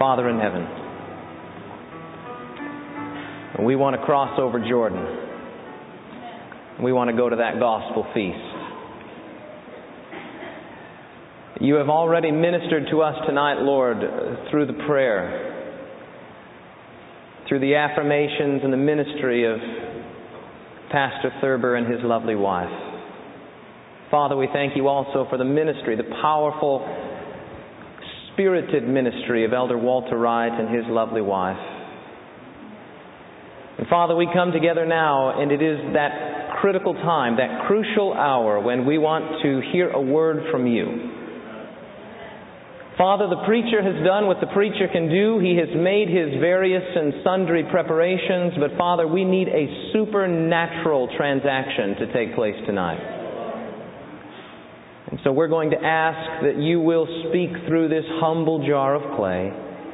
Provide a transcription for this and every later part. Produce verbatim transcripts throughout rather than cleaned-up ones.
Father in heaven. And we want to cross over Jordan. We want to go to that gospel feast. You have already ministered to us tonight, Lord, through the prayer, through the affirmations and the ministry of Pastor Thurber and his lovely wife. Father, we thank you also for the ministry, the powerful, spirited ministry of Elder Walter Wright and his lovely wife. And Father, we come together now, and it is that critical time, that crucial hour when we want to hear a word from you. Father, the preacher has done what the preacher can do. He has made his various and sundry preparations, but Father, we need a supernatural transaction to take place tonight. And so we're going to ask that you will speak through this humble jar of clay,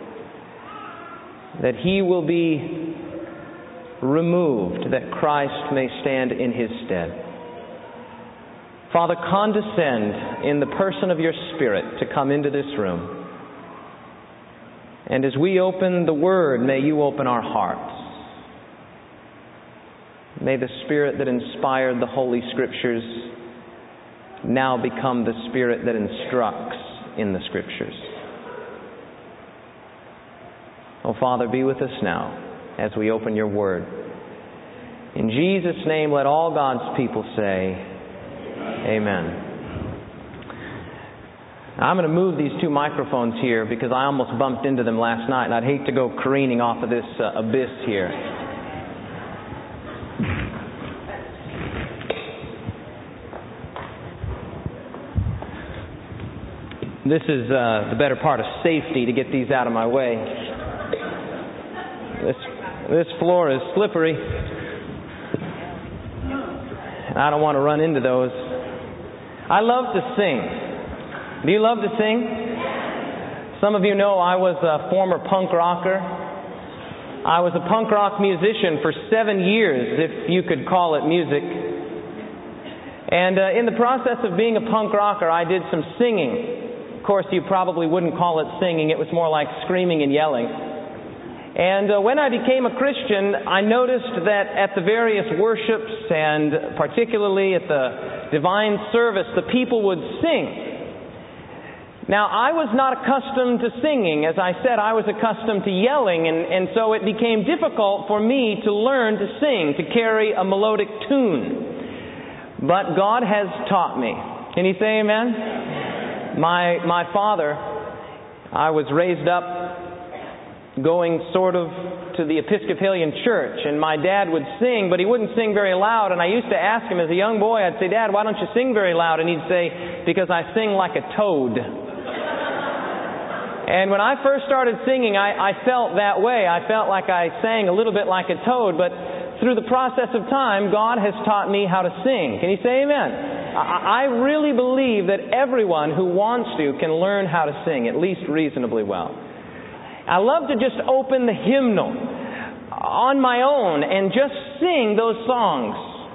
that he will be removed, that Christ may stand in his stead. Father, condescend in the person of your Spirit to come into this room. And as we open the Word, may you open our hearts. May the Spirit that inspired the Holy Scriptures now become the Spirit that instructs in the Scriptures. Oh, Father, be with us now as we open your Word. In Jesus' name, let all God's people say, Amen. Now, I'm going to move these two microphones here because I almost bumped into them last night, and I'd hate to go careening off of this uh, abyss here. This is uh, the better part of safety to get these out of my way. This, this floor is slippery. And I don't want to run into those. I love to sing. Do you love to sing? Some of you know I was a former punk rocker. I was a punk rock musician for seven years, if you could call it music. And uh, in the process of being a punk rocker, I did some singing. Of course, you probably wouldn't call it singing. It was more like screaming and yelling. And uh, when I became a Christian, I noticed that at the various worships, and particularly at the divine service, the people would sing. Now, I was not accustomed to singing. As I said, I was accustomed to yelling, and, and so it became difficult for me to learn to sing, to carry a melodic tune. But God has taught me. Can you say amen? My, my father, I was raised up going sort of to the Episcopalian church, and my dad would sing, but he wouldn't sing very loud, and I used to ask him as a young boy, I'd say, Dad, why don't you sing very loud? And he'd say, because I sing like a toad. And when I first started singing, I, I felt that way. I felt like I sang a little bit like a toad, but through the process of time, God has taught me how to sing. Can you say amen? I, I really believe that everyone who wants to can learn how to sing, at least reasonably well. I love to just open the hymnal on my own and just sing those songs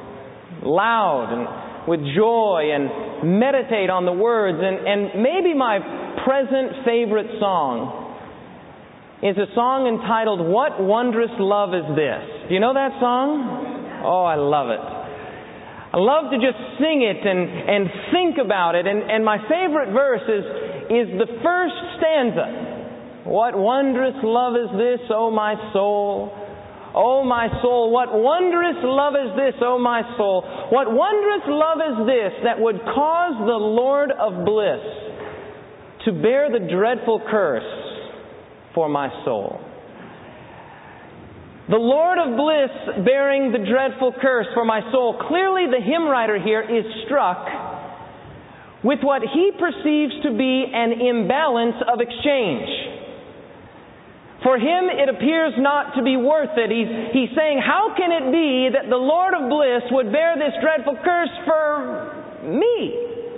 loud and with joy and meditate on the words. And, and maybe my present favorite song is a song entitled, What Wondrous Love Is This? Do you know that song? Oh, I love it. I love to just sing it and, and think about it. And, and my favorite verse is, is the first stanza. What wondrous love is this, O my soul? O my soul, what wondrous love is this, O my soul? What wondrous love is this that would cause the Lord of bliss to bear the dreadful curse for my soul? The Lord of bliss bearing the dreadful curse for my soul. Clearly the hymn writer here is struck with what he perceives to be an imbalance of exchange. For him, it appears not to be worth it. He's, he's saying, how can it be that the Lord of bliss would bear this dreadful curse for me?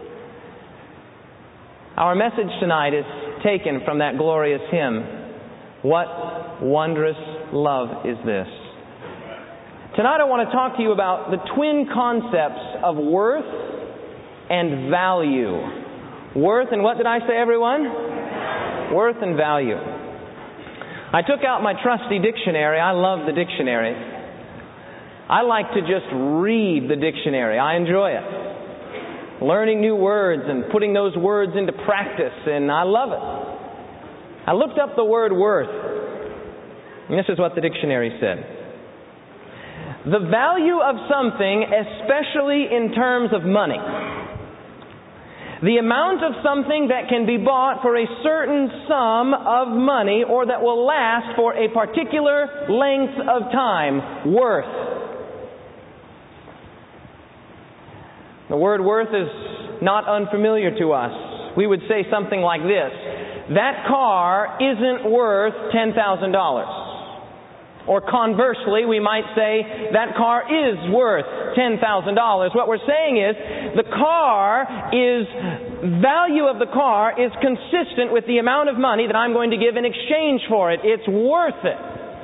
Our message tonight is taken from that glorious hymn, What Wondrous Love Is This? Tonight I want to talk to you about the twin concepts of worth and value. Worth and what did I say, everyone? Worth and value. I took out my trusty dictionary. I love the dictionary. I like to just read the dictionary. I enjoy it. Learning new words and putting those words into practice, and I love it. I looked up the word worth, and this is what the dictionary said. The value of something, especially in terms of money. The amount of something that can be bought for a certain sum of money or that will last for a particular length of time. Worth. The word worth is not unfamiliar to us. We would say something like this: that car isn't worth ten thousand dollars. Or conversely, we might say, that car is worth ten thousand dollars. What we're saying is, the car is, value of the car is consistent with the amount of money that I'm going to give in exchange for it. It's worth it.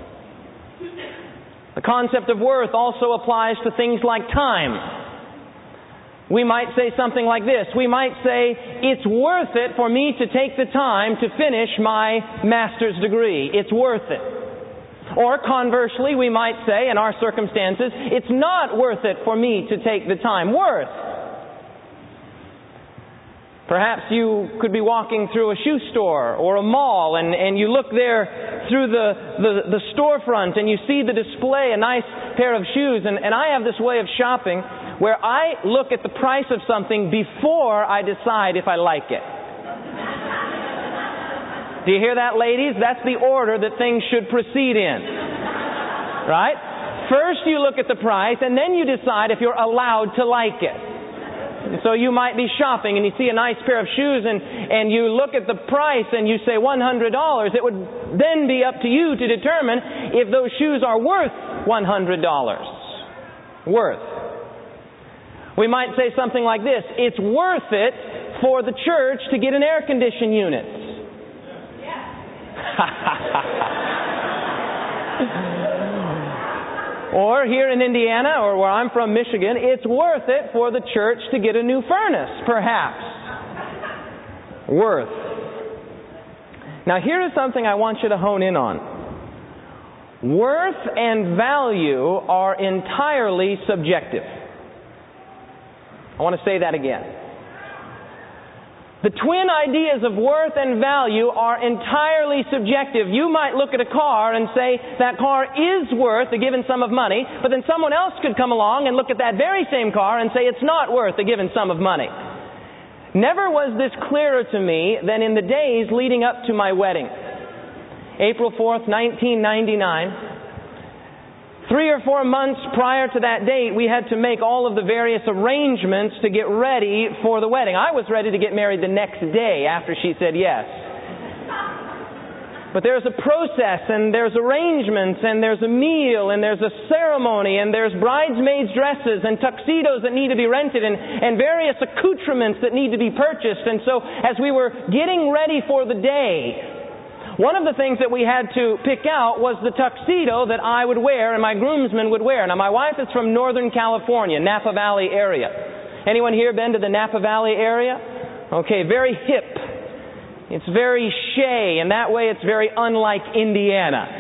The concept of worth also applies to things like time. We might say something like this. We might say, it's worth it for me to take the time to finish my master's degree. It's worth it. Or conversely, we might say, in our circumstances, it's not worth it for me to take the time. Worth. Perhaps you could be walking through a shoe store or a mall and, and you look there through the, the, the storefront and you see the display, a nice pair of shoes. And, and I have this way of shopping where I look at the price of something before I decide if I like it. Do you hear that, ladies? That's the order that things should proceed in. Right? First you look at the price, and then you decide if you're allowed to like it. And so you might be shopping, and you see a nice pair of shoes, and, and you look at the price, and you say one hundred dollars. It would then be up to you to determine if those shoes are worth one hundred dollars. Worth. We might say something like this: it's worth it for the church to get an air conditioning unit. Or here in Indiana, or where I'm from, Michigan, it's worth it for the church to get a new furnace, perhaps. Worth. Now here is something I want you to hone in on. Worth and value are entirely subjective. I want to say that again. The twin ideas of worth and value are entirely subjective. You might look at a car and say that car is worth a given sum of money, but then someone else could come along and look at that very same car and say it's not worth a given sum of money. Never was this clearer to me than in the days leading up to my wedding. April fourth, nineteen ninety-nine. Three or four months prior to that date, we had to make all of the various arrangements to get ready for the wedding. I was ready to get married the next day after she said yes. But there's a process, and there's arrangements, and there's a meal, and there's a ceremony, and there's bridesmaids' dresses, and tuxedos that need to be rented, and, and various accoutrements that need to be purchased. And so as we were getting ready for the day, one of the things that we had to pick out was the tuxedo that I would wear and my groomsmen would wear. Now, my wife is from Northern California, Napa Valley area. Anyone here been to the Napa Valley area? Okay, very hip. It's very shay, and that way it's very unlike Indiana.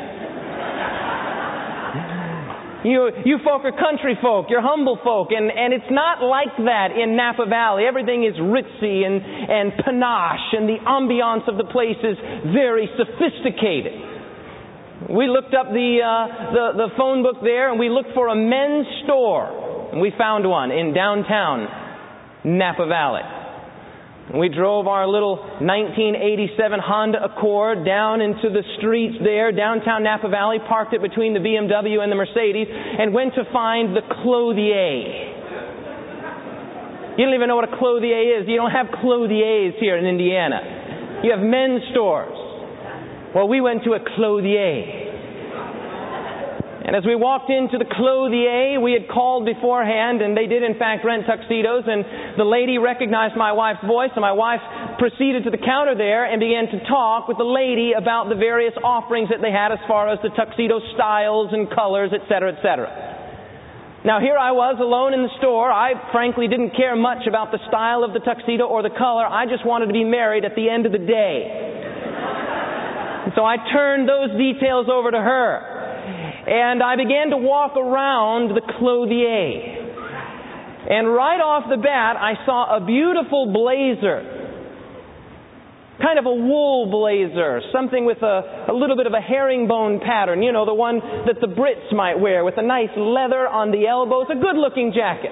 You, you folk are country folk, you're humble folk, and, and it's not like that in Napa Valley. Everything is ritzy and, and panache, and the ambiance of the place is very sophisticated. We looked up the, uh, the, the phone book there, and we looked for a men's store, and we found one in downtown Napa Valley. We drove our little nineteen eighty-seven Honda Accord down into the streets there, downtown Napa Valley, parked it between the B M W and the Mercedes, and went to find the clothier. You don't even know what a clothier is. You don't have clothiers here in Indiana. You have men's stores. Well, we went to a clothier. And as we walked into the clothier, we had called beforehand, and they did in fact rent tuxedos, and the lady recognized my wife's voice, and my wife proceeded to the counter there and began to talk with the lady about the various offerings that they had as far as the tuxedo styles and colors, et cetera, et cetera. Now here I was alone in the store. I frankly didn't care much about the style of the tuxedo or the color. I just wanted to be married at the end of the day. And so I turned those details over to her. And I began to walk around the clothier. And right off the bat, I saw a beautiful blazer. Kind of a wool blazer, something with a, a little bit of a herringbone pattern, you know, the one that the Brits might wear with a nice leather on the elbows, a good-looking jacket.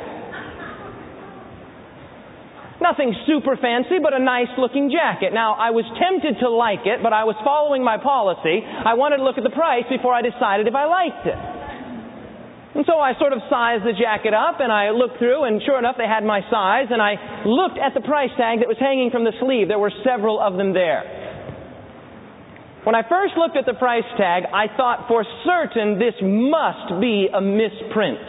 Nothing super fancy, but a nice-looking jacket. Now, I was tempted to like it, but I was following my policy. I wanted to look at the price before I decided if I liked it. And so I sort of sized the jacket up, and I looked through, and sure enough, they had my size, and I looked at the price tag that was hanging from the sleeve. There were several of them there. When I first looked at the price tag, I thought for certain this must be a misprint.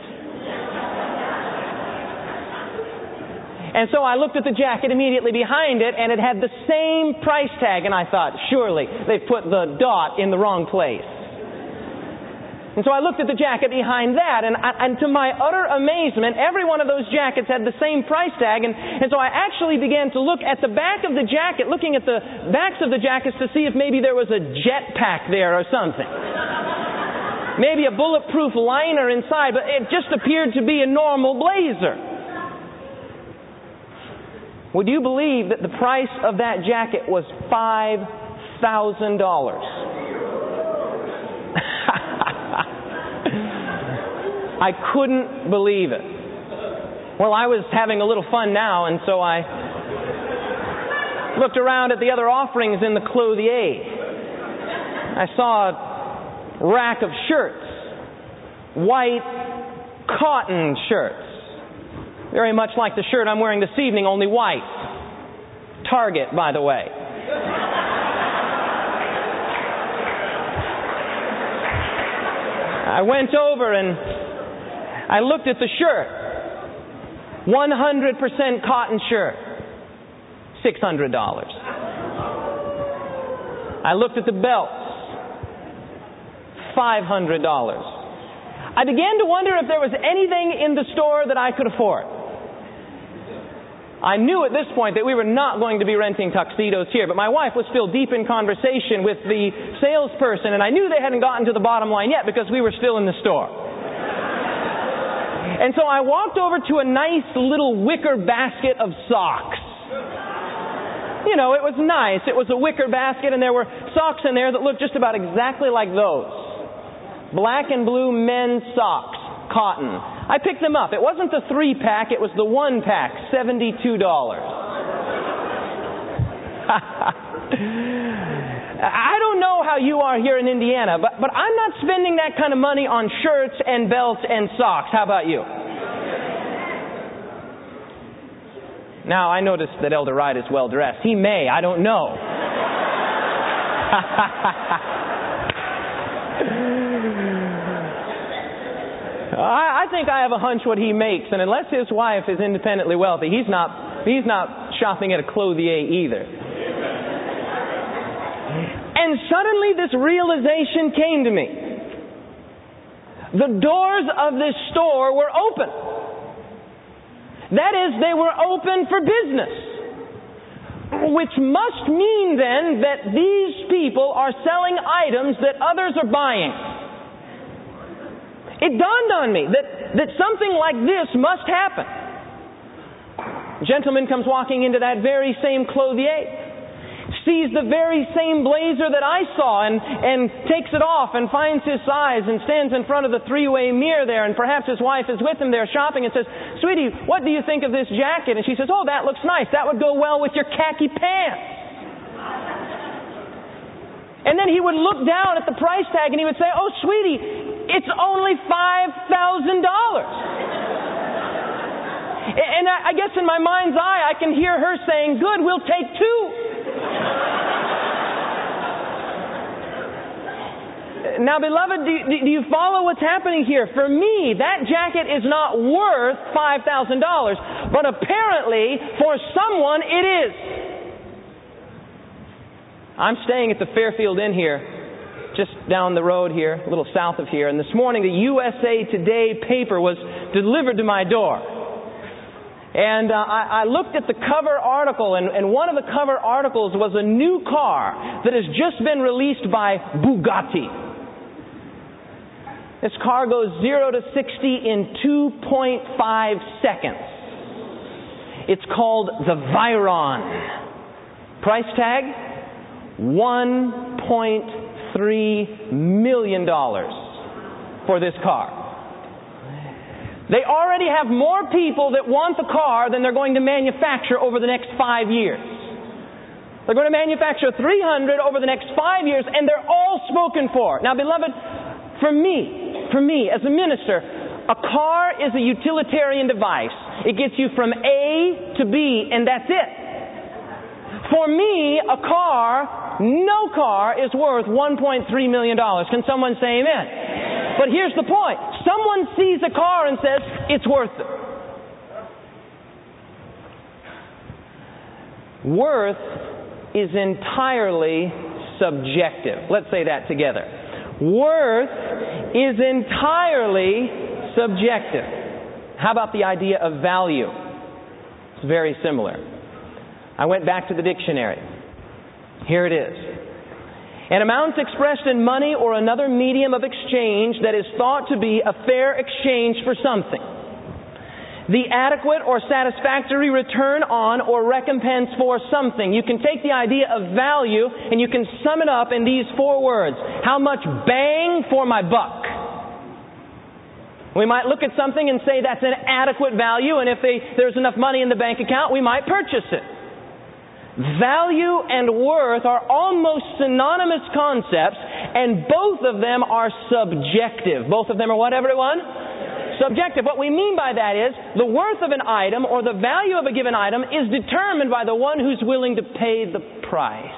And so I looked at the jacket immediately behind it, and it had the same price tag, and I thought, surely they've put the dot in the wrong place. And so I looked at the jacket behind that, and, and to my utter amazement, every one of those jackets had the same price tag, and, and so I actually began to look at the back of the jacket, looking at the backs of the jackets to see if maybe there was a jet pack there or something. Maybe a bulletproof liner inside, but it just appeared to be a normal blazer. Would you believe that the price of that jacket was five thousand dollars? I couldn't believe it. Well, I was having a little fun now, and so I looked around at the other offerings in the clothier. I saw a rack of shirts, white cotton shirts, very much like the shirt I'm wearing this evening, only white. Target, by the way. I went over and I looked at the shirt. one hundred percent cotton shirt. six hundred dollars. I looked at the belts. five hundred dollars. I began to wonder if there was anything in the store that I could afford. I knew at this point that we were not going to be renting tuxedos here, but my wife was still deep in conversation with the salesperson, and I knew they hadn't gotten to the bottom line yet because we were still in the store. And so I walked over to a nice little wicker basket of socks. You know, it was nice. It was a wicker basket, and there were socks in there that looked just about exactly like those. Black and blue men's socks, cotton. I picked them up. It wasn't the three-pack, it was the one-pack, seventy-two dollars. I don't know how you are here in Indiana, but, but I'm not spending that kind of money on shirts and belts and socks. How about you? Now, I noticed that Elder Wright is well dressed. He may, I don't know. I, I think I have a hunch what he makes, and unless his wife is independently wealthy, he's not, he's not shopping at a clothier either. And suddenly this realization came to me. The doors of this store were open. That is, they were open for business. Which must mean then that these people are selling items that others are buying. It dawned on me that, that something like this must happen. A gentleman comes walking into that very same clothier, sees the very same blazer that I saw and, and takes it off and finds his size and stands in front of the three-way mirror there, and perhaps his wife is with him there shopping and says, "Sweetie, what do you think of this jacket?" And she says, "Oh, that looks nice. That would go well with your khaki pants." And then he would look down at the price tag and he would say, "Oh, sweetie, it's only five thousand dollars. And I guess in my mind's eye, I can hear her saying, "Good, we'll take two." Now, beloved, do you, do you follow what's happening here? For me, that jacket is not worth five thousand dollars, but apparently for someone it is. I'm staying at the Fairfield Inn here, just down the road here, a little south of here, and this morning the U S A Today paper was delivered to my door. And uh, I, I looked at the cover article, and, and one of the cover articles was a new car that has just been released by Bugatti. This car goes zero to sixty in two point five seconds. It's called the Veyron. Price tag, one point three million dollars for this car. They already have more people that want the car than they're going to manufacture over the next five years. They're going to manufacture three hundred over the next five years, and they're all spoken for. Now, beloved, for me, for me as a minister, a car is a utilitarian device. It gets you from A to B, and that's it. For me, a car, no car is worth one point three million dollars. Can someone say amen? But here's the point. Someone sees a car and says, it's worth it. Worth is entirely subjective. Let's say that together. Worth is entirely subjective. How about the idea of value? It's very similar. I went back to the dictionary. Here it is. An amount expressed in money or another medium of exchange that is thought to be a fair exchange for something. The adequate or satisfactory return on or recompense for something. You can take the idea of value and you can sum it up in these four words. How much bang for my buck? We might look at something and say that's an adequate value, and if they, there's enough money in the bank account, we might purchase it. Value and worth are almost synonymous concepts, and both of them are subjective. Both of them are what, everyone? Subjective. What we mean by that is the worth of an item or the value of a given item is determined by the one who's willing to pay the price.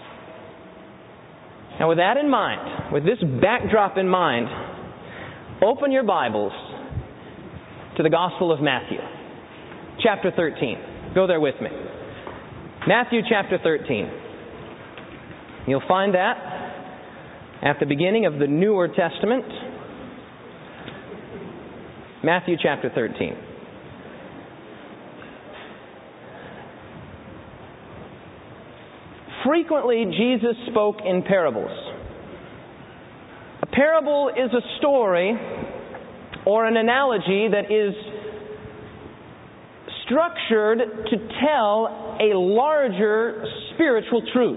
Now, with that in mind, with this backdrop in mind, open your Bibles to the Gospel of Matthew, chapter thirteen. Go there with me. Matthew chapter thirteen. You'll find that at the beginning of the Newer Testament. Matthew chapter thirteen. Frequently, Jesus spoke in parables. A parable is a story or an analogy that is structured to tell a larger spiritual truth.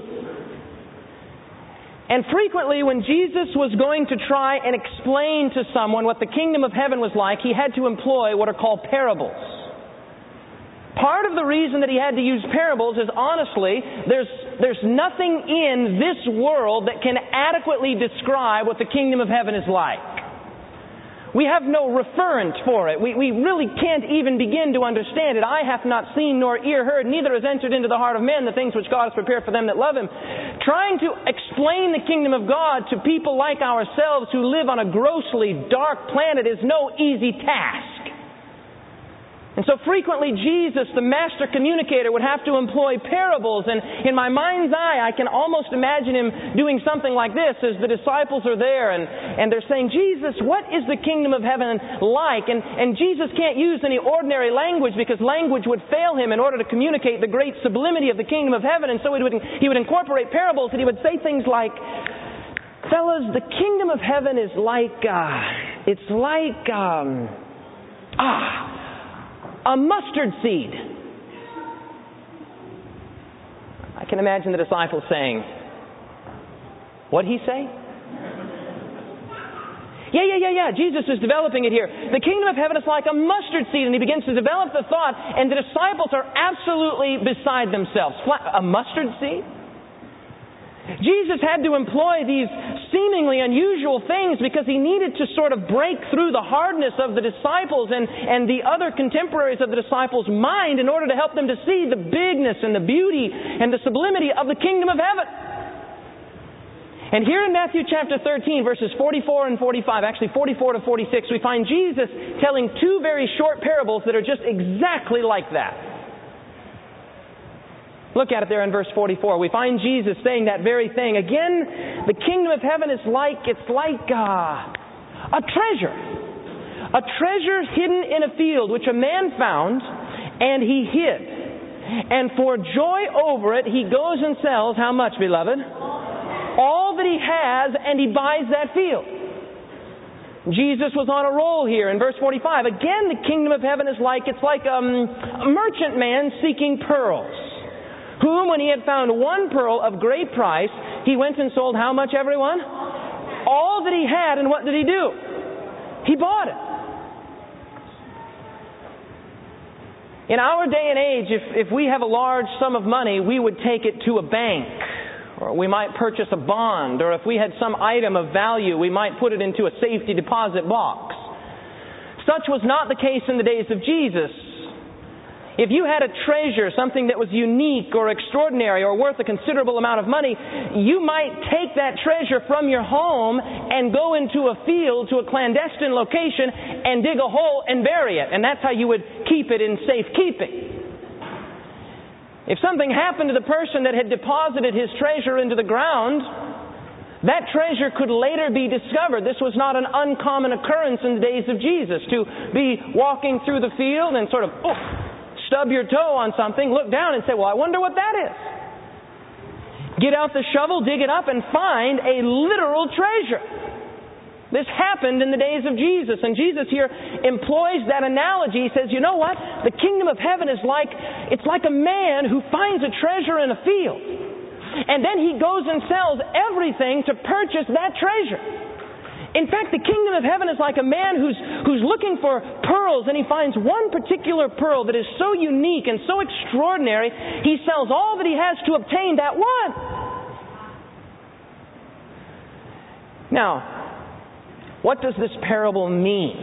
And frequently when Jesus was going to try and explain to someone what the kingdom of heaven was like, he had to employ what are called parables. Part of the reason that he had to use parables is, honestly, there's, there's nothing in this world that can adequately describe what the kingdom of heaven is like. We have no referent for it. We, we really can't even begin to understand it. Eye hath not seen nor ear heard, neither has entered into the heart of man the things which God has prepared for them that love Him. Trying to explain the kingdom of God to people like ourselves who live on a grossly dark planet is no easy task. And so frequently Jesus, the master communicator, would have to employ parables. And in my mind's eye, I can almost imagine him doing something like this as the disciples are there and, and they're saying, Jesus, what is the kingdom of heaven like? And, and Jesus can't use any ordinary language because language would fail him in order to communicate the great sublimity of the kingdom of heaven. And so he would, he would incorporate parables and he would say things like, fellas, the kingdom of heaven is like, uh, it's like, um, ah, a mustard seed. I can imagine the disciples saying, what'd he say? Yeah, yeah, yeah, yeah. Jesus is developing it here. The kingdom of heaven is like a mustard seed, and he begins to develop the thought, and the disciples are absolutely beside themselves. A mustard seed? Jesus had to employ these seemingly unusual things because he needed to sort of break through the hardness of the disciples and, and the other contemporaries of the disciples' mind in order to help them to see the bigness and the beauty and the sublimity of the kingdom of heaven. And here in Matthew chapter thirteen, verses forty-four and forty-five, actually forty-four to forty-six, we find Jesus telling two very short parables that are just exactly like that. Look at it there in verse forty-four. We find Jesus saying that very thing. Again, the kingdom of heaven is like, it's like uh, a treasure. A treasure hidden in a field, which a man found and he hid. And for joy over it, he goes and sells how much, beloved? All that he has, and he buys that field. Jesus was on a roll here in verse forty-five. Again, the kingdom of heaven is like, it's like um, a merchant man seeking pearls, whom, when he had found one pearl of great price, he went and sold how much, everyone? All that he had, and what did he do? He bought it. In our day and age, if, if we have a large sum of money, we would take it to a bank, or we might purchase a bond, or if we had some item of value, we might put it into a safety deposit box. Such was not the case in the days of Jesus. If you had a treasure, something that was unique or extraordinary or worth a considerable amount of money, you might take that treasure from your home and go into a field to a clandestine location and dig a hole and bury it. And that's how you would keep it in safekeeping. If something happened to the person that had deposited his treasure into the ground, that treasure could later be discovered. This was not an uncommon occurrence in the days of Jesus, to be walking through the field and sort of, oh, stub your toe on something, look down and say, well, I wonder what that is. Get out the shovel, dig it up, and find a literal treasure. This happened in the days of Jesus. And Jesus here employs that analogy. He says, you know what? The kingdom of heaven is like, it's like a man who finds a treasure in a field. And then he goes and sells everything to purchase that treasure. In fact, the kingdom of heaven is like a man who's, who's looking for pearls, and he finds one particular pearl that is so unique and so extraordinary, he sells all that he has to obtain that one. Now, what does this parable mean?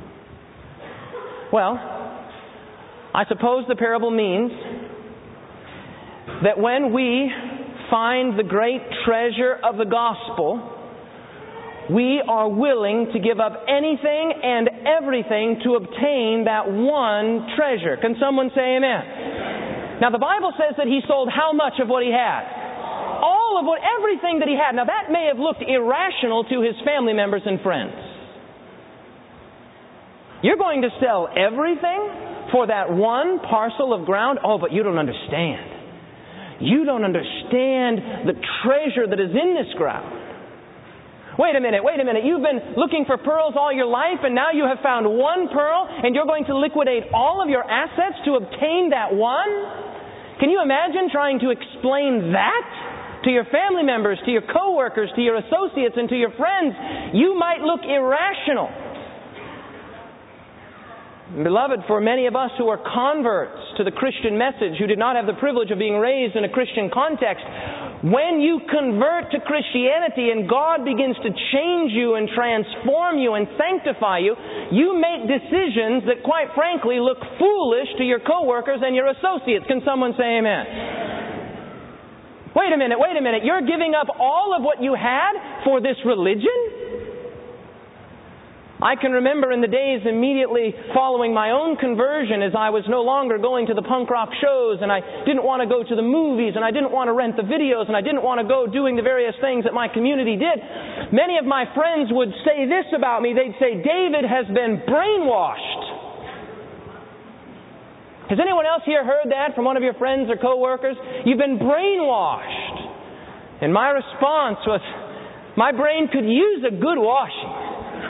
Well, I suppose the parable means that when we find the great treasure of the gospel, we are willing to give up anything and everything to obtain that one treasure. Can someone say amen? Now, the Bible says that he sold how much of what he had? All of what, everything that he had. Now, that may have looked irrational to his family members and friends. You're going to sell everything for that one parcel of ground? Oh, but you don't understand. You don't understand the treasure that is in this ground. Wait a minute, wait a minute. You've been looking for pearls all your life, and now you have found one pearl, and you're going to liquidate all of your assets to obtain that one? Can you imagine trying to explain that to your family members, to your coworkers, to your associates, and to your friends? You might look irrational. Beloved, for many of us who are converts to the Christian message, who did not have the privilege of being raised in a Christian context, when you convert to Christianity and God begins to change you and transform you and sanctify you, you make decisions that, quite frankly, look foolish to your coworkers and your associates. Can someone say amen? Wait a minute, wait a minute. You're giving up all of what you had for this religion? I can remember in the days immediately following my own conversion, as I was no longer going to the punk rock shows, and I didn't want to go to the movies, and I didn't want to rent the videos, and I didn't want to go doing the various things that my community did. Many of my friends would say this about me. They'd say, David has been brainwashed. Has anyone else here heard that from one of your friends or coworkers? You've been brainwashed. And my response was, my brain could use a good washing.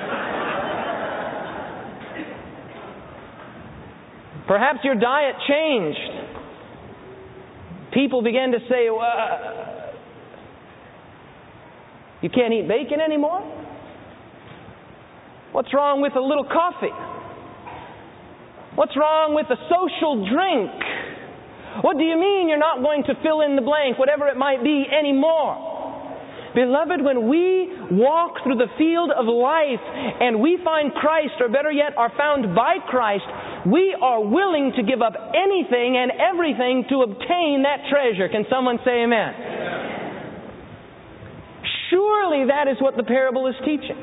Perhaps your diet changed. People began to say, well, you can't eat bacon anymore? What's wrong with a little coffee? What's wrong with a social drink? What do you mean you're not going to fill in the blank, whatever it might be, anymore? Beloved, when we walk through the field of life and we find Christ, or better yet, are found by Christ, we are willing to give up anything and everything to obtain that treasure. Can someone say amen? Surely that is what the parable is teaching.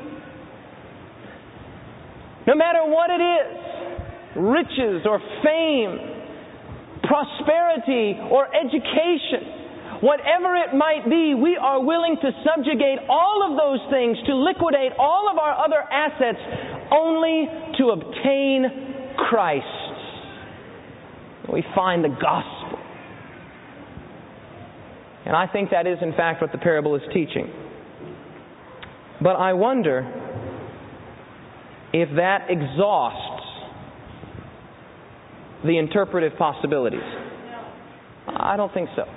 No matter what it is, riches or fame, prosperity or education, whatever it might be, we are willing to subjugate all of those things, to liquidate all of our other assets, only to obtain Christ. We find the gospel. And I think that is, in fact, what the parable is teaching. But I wonder if that exhausts the interpretive possibilities. I don't think so.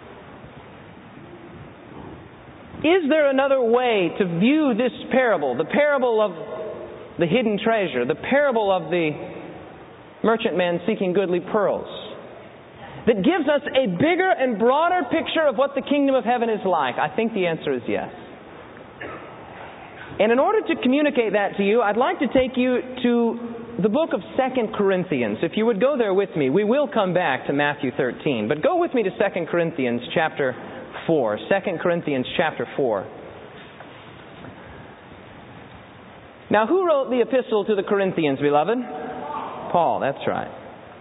Is there another way to view this parable, the parable of the hidden treasure, the parable of the merchantman seeking goodly pearls, that gives us a bigger and broader picture of what the kingdom of heaven is like? I think the answer is yes. And in order to communicate that to you, I'd like to take you to the book of Second Corinthians. If you would go there with me, we will come back to Matthew thirteen. But go with me to Second Corinthians chapter four. Second Corinthians chapter four. Now, who wrote the epistle to the Corinthians, beloved? Paul, that's right.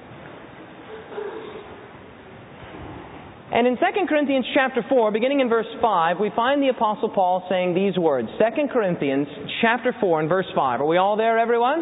And in Second Corinthians chapter four, beginning in verse five, we find the Apostle Paul saying these words. Second Corinthians chapter four and verse five. Are we all there, everyone?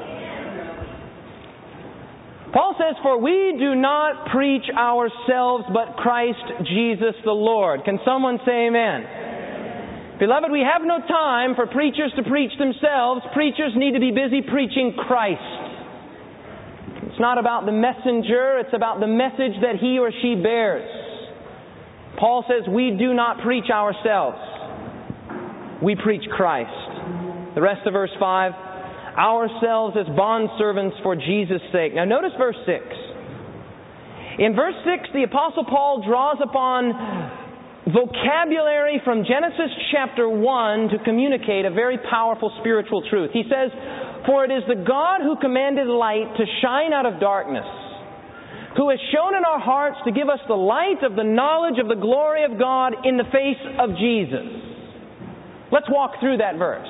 Paul says, "For we do not preach ourselves, but Christ Jesus the Lord." Can someone say amen? Amen. Beloved, we have no time for preachers to preach themselves. Preachers need to be busy preaching Christ. It's not about the messenger, it's about the message that he or she bears. Paul says, we do not preach ourselves. We preach Christ. The rest of verse five, ourselves as bondservants for Jesus' sake. Now notice verse six. In verse six, the Apostle Paul draws upon vocabulary from Genesis chapter one to communicate a very powerful spiritual truth. He says, "For it is the God who commanded light to shine out of darkness, who has shown in our hearts to give us the light of the knowledge of the glory of God in the face of Jesus." Let's walk through that verse.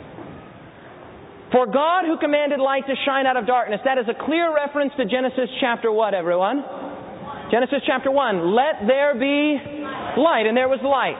For God who commanded light to shine out of darkness. That is a clear reference to Genesis chapter what, everyone? Genesis chapter one. Let there be light. And there was light.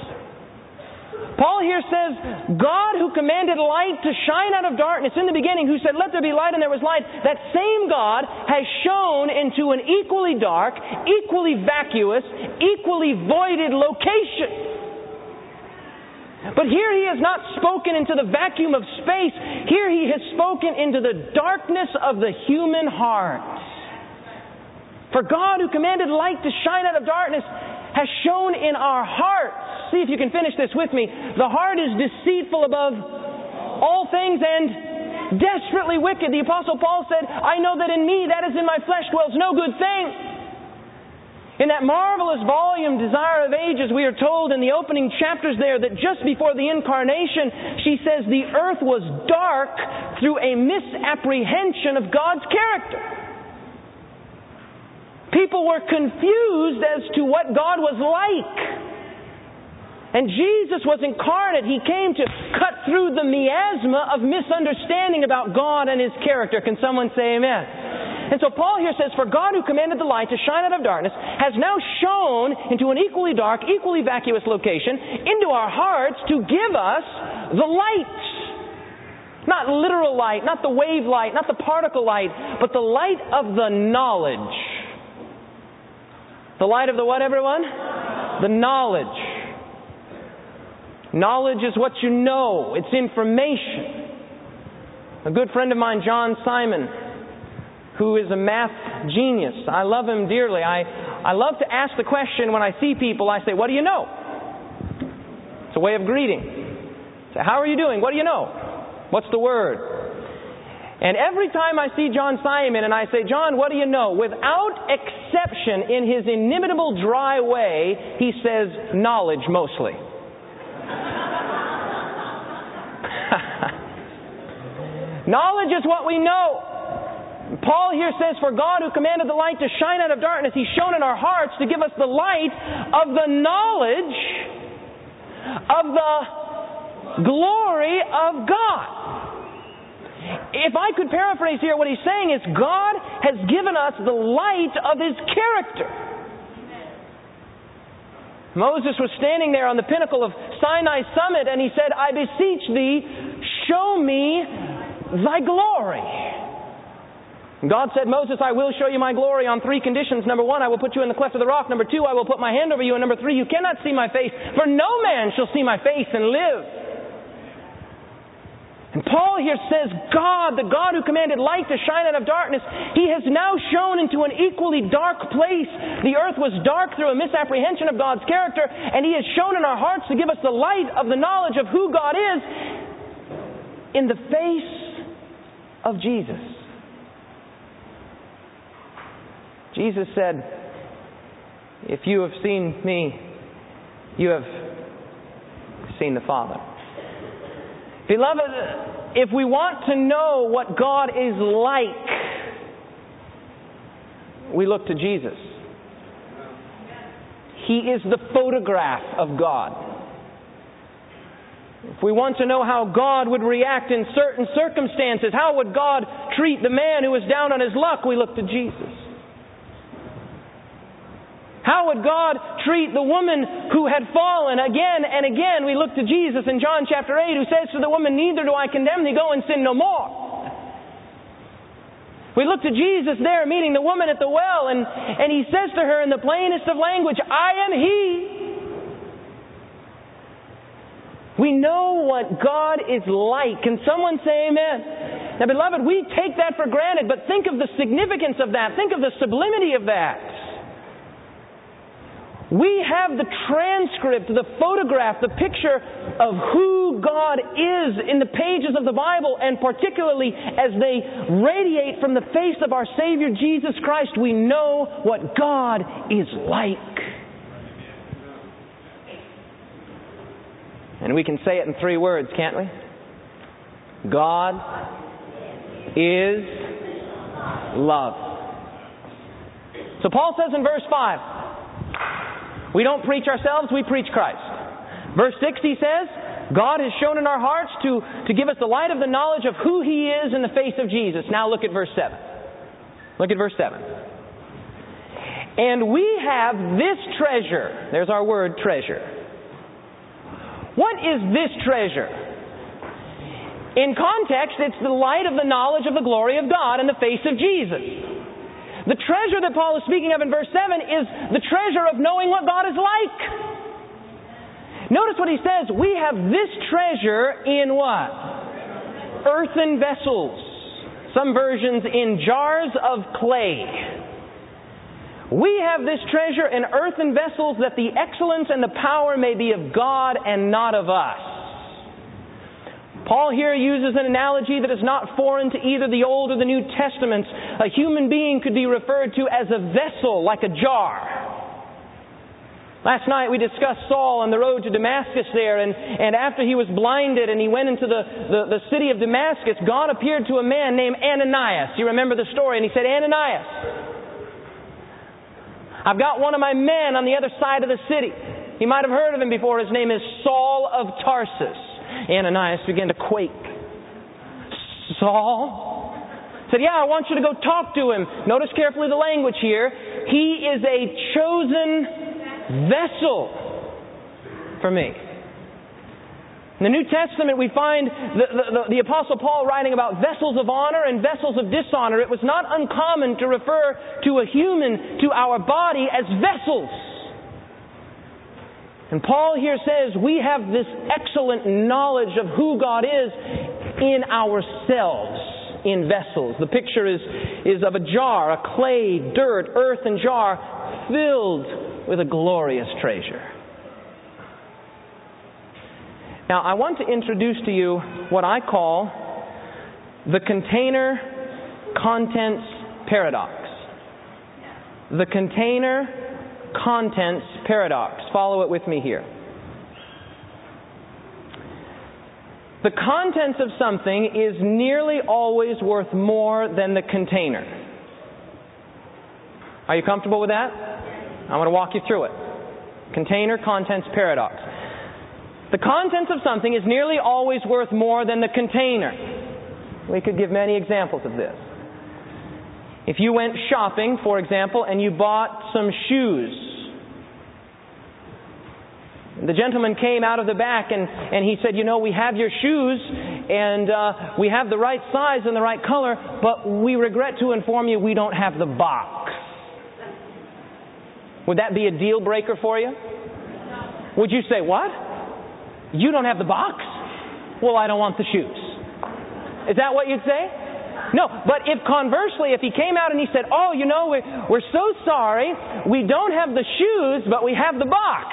Paul here says, God who commanded light to shine out of darkness in the beginning, who said, let there be light, and there was light, that same God has shone into an equally dark, equally vacuous, equally voided location. But here he has not spoken into the vacuum of space. Here he has spoken into the darkness of the human heart. For God who commanded light to shine out of darkness has shone in our hearts. See if you can finish this with me. The heart is deceitful above all things and desperately wicked. The Apostle Paul said, I know that in me, that is in my flesh, dwells no good thing. In that marvelous volume, Desire of Ages, we are told in the opening chapters there that just before the incarnation, she says the earth was dark through a misapprehension of God's character. People were confused as to what God was like. And Jesus was incarnate. He came to cut through the miasma of misunderstanding about God and His character. Can someone say amen? And so Paul here says, for God who commanded the light to shine out of darkness has now shone into an equally dark, equally vacuous location into our hearts to give us the light. Not literal light, not the wave light, not the particle light, but the light of the knowledge. The light of the what, everyone? The knowledge. Knowledge is what you know. It's information. A good friend of mine, John Simon, who is a math genius. I love him dearly. I, I love to ask the question when I see people. I say, what do you know? It's a way of greeting. I say, how are you doing? What do you know? What's the word? And every time I see John Simon and I say, John, what do you know? Without exception, in his inimitable dry way, he says, knowledge mostly. Knowledge is what we know. Paul here says, for God who commanded the light to shine out of darkness, He's shone in our hearts to give us the light of the knowledge of the glory of God. If I could paraphrase here, what he's saying is God has given us the light of His character. Moses was standing there on the pinnacle of Sinai summit and he said, I beseech thee, show me thy glory. God said, Moses, I will show you my glory on three conditions. Number one, I will put you in the cleft of the rock. Number two, I will put my hand over you. And number three, you cannot see my face, for no man shall see my face and live. And Paul here says, God, the God who commanded light to shine out of darkness, He has now shown into an equally dark place. The earth was dark through a misapprehension of God's character, and He has shown in our hearts to give us the light of the knowledge of who God is in the face of Jesus. Jesus said, if you have seen me, you have seen the Father. Beloved, if we want to know what God is like, we look to Jesus. He is the photograph of God. If we want to know how God would react in certain circumstances, how would God treat the man who was down on his luck, we look to Jesus. How would God treat the woman who had fallen again and again? We look to Jesus in John chapter eight, who says to the woman, neither do I condemn thee, go and sin no more. We look to Jesus there meeting the woman at the well, and, and He says to her in the plainest of language, I am He. We know what God is like. Can someone say amen? Now, beloved, we take that for granted, but think of the significance of that. Think of the sublimity of that. We have the transcript, the photograph, the picture of who God is in the pages of the Bible, and particularly as they radiate from the face of our Savior Jesus Christ, we know what God is like. And we can say it in three words, can't we? God is love. So Paul says in verse five, we don't preach ourselves, we preach Christ. Verse six, he says, God has shown in our hearts to, to give us the light of the knowledge of who He is in the face of Jesus. Now look at verse seven. Look at verse seven. And we have this treasure. There's our word, treasure. What is this treasure? In context, it's the light of the knowledge of the glory of God in the face of Jesus. The treasure that Paul is speaking of in verse seven is the treasure of knowing what God is like. Notice what he says. We have this treasure in what? Earthen vessels. Some versions in jars of clay. We have this treasure in earthen vessels that the excellence and the power may be of God and not of us. Paul here uses an analogy that is not foreign to either the Old or the New Testaments. A human being could be referred to as a vessel, like a jar. Last night we discussed Saul on the road to Damascus there, and, and after he was blinded and he went into the, the, the city of Damascus, God appeared to a man named Ananias. You remember the story? And He said, Ananias, I've got one of my men on the other side of the city. You might have heard of him before. His name is Saul of Tarsus. Ananias began to quake. Saul? Said, yeah, I want you to go talk to him. Notice carefully the language here. He is a chosen vessel for me. In the New Testament, we find the, the, the Apostle Paul writing about vessels of honor and vessels of dishonor. It was not uncommon to refer to a human, to our body, as vessels. And Paul here says we have this excellent knowledge of who God is in ourselves, in vessels. The picture is, is of a jar, a clay, dirt, earthen jar filled with a glorious treasure. Now, I want to introduce to you what I call the container contents paradox. The container contents paradox. Follow it with me here. The contents of something is nearly always worth more than the container. Are you comfortable with that? I'm going to walk you through it. Container contents paradox. The contents of something is nearly always worth more than the container. We could give many examples of this. If you went shopping, for example, and you bought some shoes, The gentleman came out of the back and, and he said, you know, we have your shoes and uh, we have the right size and the right color, but we regret to inform you we don't have the box. Would that be a deal breaker for you? Would you say, what? You don't have the box? Well, I don't want the shoes. Is that what you'd say? No, but if conversely, if he came out and he said, oh, you know, we're, we're so sorry, we don't have the shoes, but we have the box.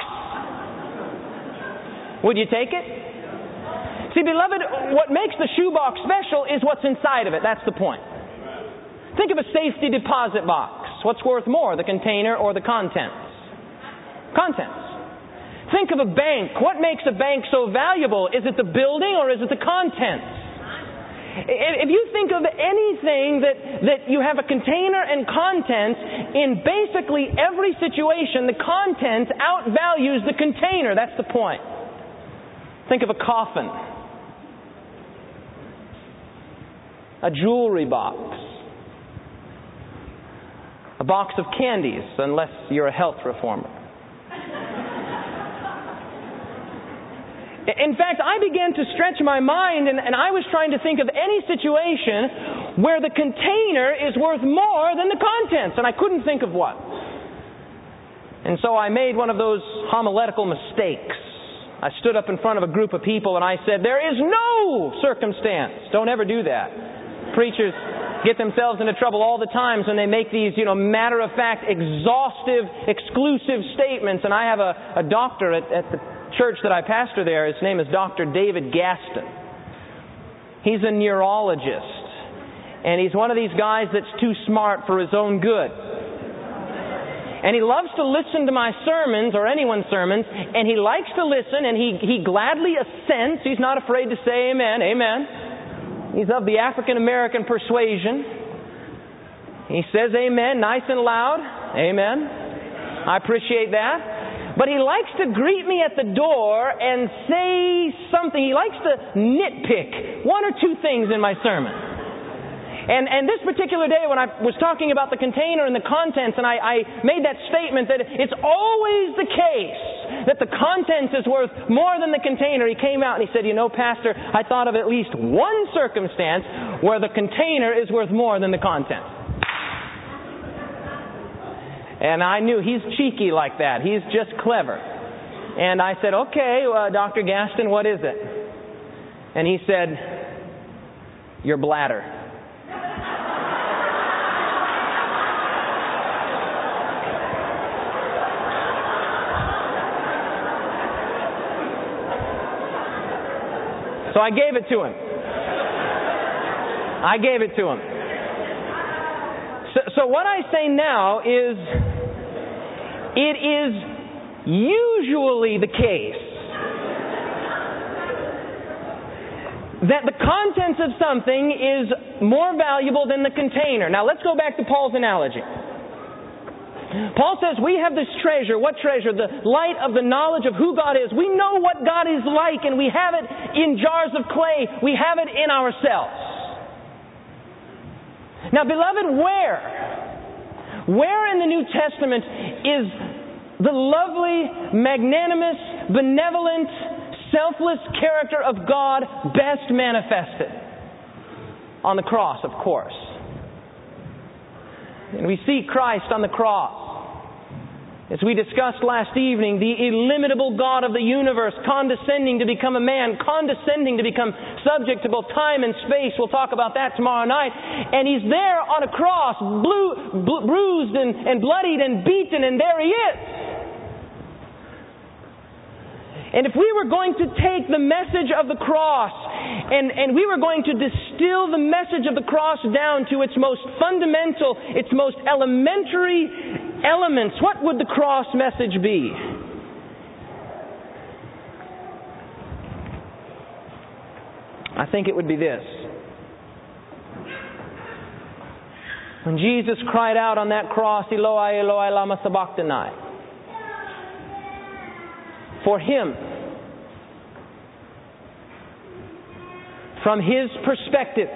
Would you take it? See, beloved, what makes the shoebox special is what's inside of it. That's the point. Think of a safety deposit box. What's worth more, the container or the contents? Contents. Think of a bank. What makes a bank so valuable? Is it the building or is it the contents? If you think of anything that, that you have a container and contents, in basically every situation, the contents outvalues the container. That's the point. Think of a coffin, a jewelry box, a box of candies, unless you're a health reformer. In fact, I began to stretch my mind and, and I was trying to think of any situation where the container is worth more than the contents, and I couldn't think of one. And so I made one of those homiletical mistakes. I stood up in front of a group of people and I said, there is no circumstance. Don't ever do that. Preachers get themselves into trouble all the times when they make these, you know, matter-of-fact, exhaustive, exclusive statements. And I have a, a doctor at, at the church that I pastor there. His name is Doctor David Gaston. He's a neurologist. And he's one of these guys that's too smart for his own good. And he loves to listen to my sermons, or anyone's sermons, and he likes to listen, and he, he gladly assents. He's not afraid to say amen, amen. He's of the African American persuasion. He says amen, nice and loud, amen. I appreciate that. But he likes to greet me at the door and say something. He likes to nitpick one or two things in my sermon. And, and this particular day when I was talking about the container and the contents, and I, I made that statement that it's always the case that the contents is worth more than the container, he came out and he said, you know, Pastor, I thought of at least one circumstance where the container is worth more than the content. And I knew he's cheeky like that. He's just clever. And I said, okay, uh, Doctor Gaston, what is it? And he said, your bladder. So I gave it to him. I gave it to him. So, so what I say now is, it is usually the case that the contents of something is more valuable than the container. Now let's go back to Paul's analogy. Paul says we have this treasure. What treasure? The light of the knowledge of who God is. We know what God is like, and we have it in jars of clay. We have it in ourselves. Now, beloved, where? Where in the New Testament is the lovely, magnanimous, benevolent, selfless character of God best manifested? On the cross, of course. And we see Christ on the cross. As we discussed last evening, the illimitable God of the universe condescending to become a man, condescending to become subject to both time and space. We'll talk about that tomorrow night. And He's there on a cross, blue, blu- bruised and, and bloodied and beaten, and there He is. And if we were going to take the message of the cross and, and we were going to distill the message of the cross down to its most fundamental, its most elementary elements, what would the cross message be? I think it would be this. When Jesus cried out on that cross, Eloi, Eloi, lama sabachthani. For Him, from His perspective,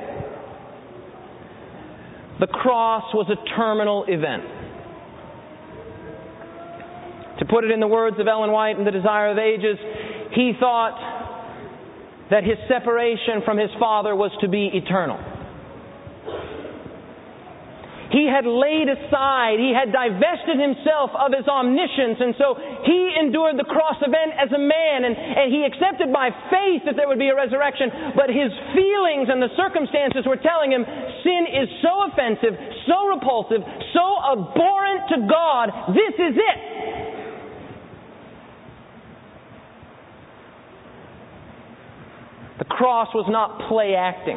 the cross was a terminal event. To put it in the words of Ellen White in The Desire of Ages, he thought that his separation from his Father was to be eternal. He had laid aside, he had divested himself of his omniscience, and so he endured the cross event as a man, and, and he accepted by faith that there would be a resurrection, but his feelings and the circumstances were telling him sin is so offensive, so repulsive, so abhorrent to God, this is it. The cross was not play acting.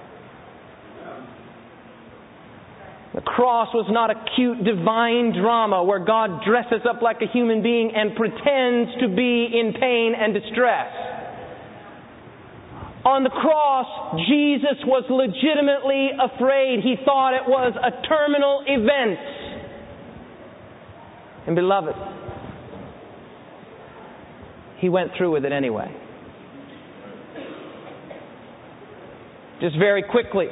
The cross was not a cute divine drama where God dresses up like a human being and pretends to be in pain and distress. On the cross, Jesus was legitimately afraid. He thought it was a terminal event. And beloved, He went through with it anyway. Just very quickly,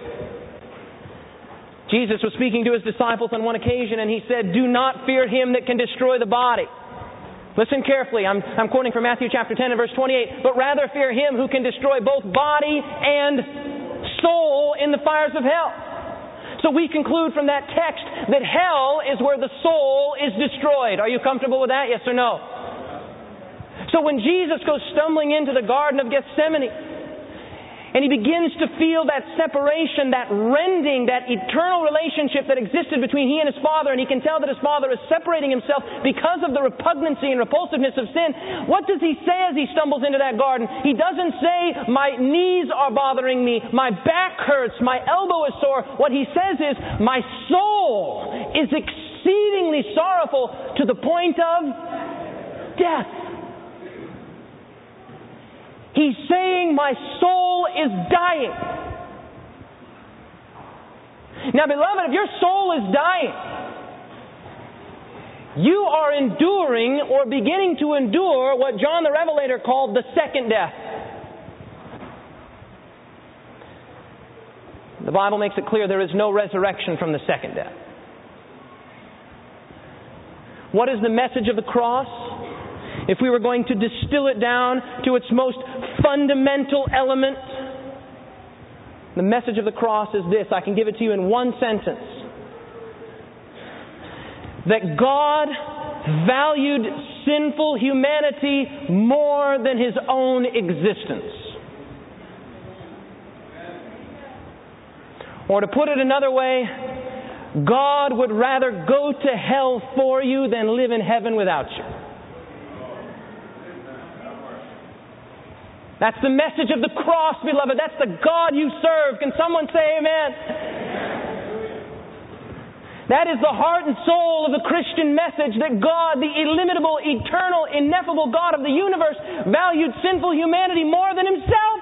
Jesus was speaking to His disciples on one occasion, and He said, "Do not fear him that can destroy the body." Listen carefully. I'm, I'm quoting from Matthew chapter ten and verse twenty-eight. "But rather fear him who can destroy both body and soul in the fires of hell." So we conclude from that text that hell is where the soul is destroyed. Are you comfortable with that? Yes or no? So when Jesus goes stumbling into the Garden of Gethsemane, and He begins to feel that separation, that rending, that eternal relationship that existed between He and His Father, and He can tell that His Father is separating Himself because of the repugnancy and repulsiveness of sin. What does He say as He stumbles into that garden? He doesn't say, "My knees are bothering me, my back hurts, my elbow is sore." What He says is, "My soul is exceedingly sorrowful to the point of death." He's saying, "My soul is dying." Now, beloved, if your soul is dying, you are enduring or beginning to endure what John the Revelator called the second death. The Bible makes it clear there is no resurrection from the second death. What is the message of the cross? If we were going to distill it down to its most fundamental element, the message of the cross is this. I can give it to you in one sentence. That God valued sinful humanity more than His own existence. Or to put it another way, God would rather go to hell for you than live in heaven without you. That's the message of the cross, beloved. That's the God you serve. Can someone say amen? That is the heart and soul of the Christian message, that God, the illimitable, eternal, ineffable God of the universe, valued sinful humanity more than Himself.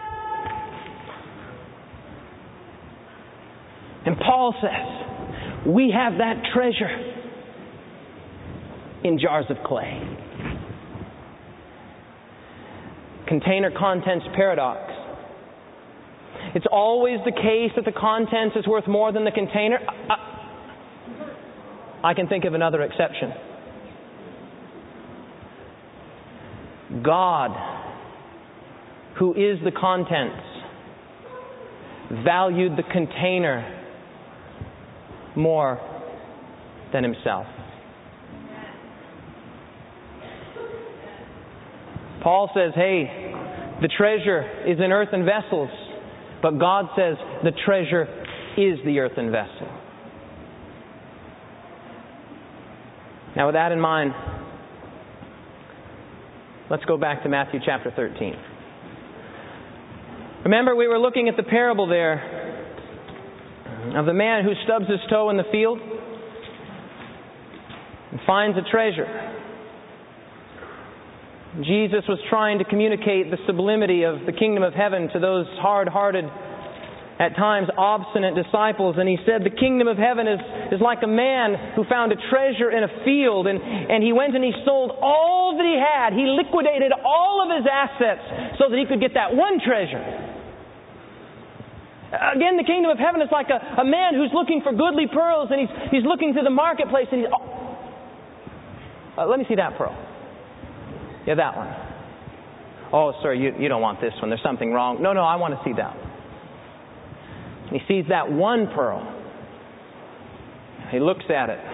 And Paul says, we have that treasure in jars of clay. Container contents paradox. It's always the case that the contents is worth more than the container. I, I can think of another exception. God, who is the contents, valued the container more than Himself. Paul says, hey, the treasure is in earthen vessels. But God says the treasure is the earthen vessel. Now with that in mind, let's go back to Matthew chapter thirteen. Remember, we were looking at the parable there of the man who stubs his toe in the field and finds a treasure. Jesus was trying to communicate the sublimity of the kingdom of heaven to those hard-hearted, at times obstinate disciples. And He said the kingdom of heaven is, is like a man who found a treasure in a field, and, and he went and he sold all that he had. He liquidated all of his assets so that he could get that one treasure. Again, the kingdom of heaven is like a, a man who's looking for goodly pearls, and he's, he's looking through the marketplace, and he's... Oh, uh, let me see that pearl. Yeah, that one. Oh, sir, you, you don't want this one. There's something wrong. No, no, I want to see that one. He sees that one pearl. He looks at it.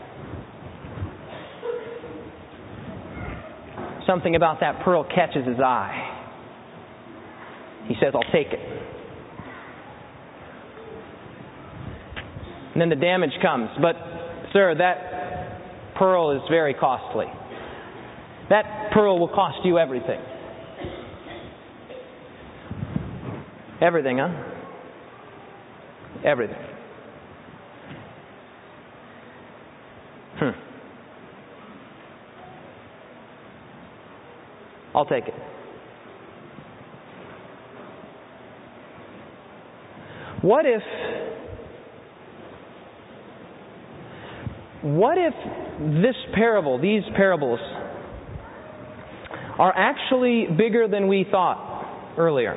Something about that pearl catches his eye. He says, I'll take it. And then the damage comes. But, sir, that pearl is very costly. That pearl will cost you everything. Everything, huh? Everything. Hmm. I'll take it. What if What if this parable, these parables, are actually bigger than we thought earlier?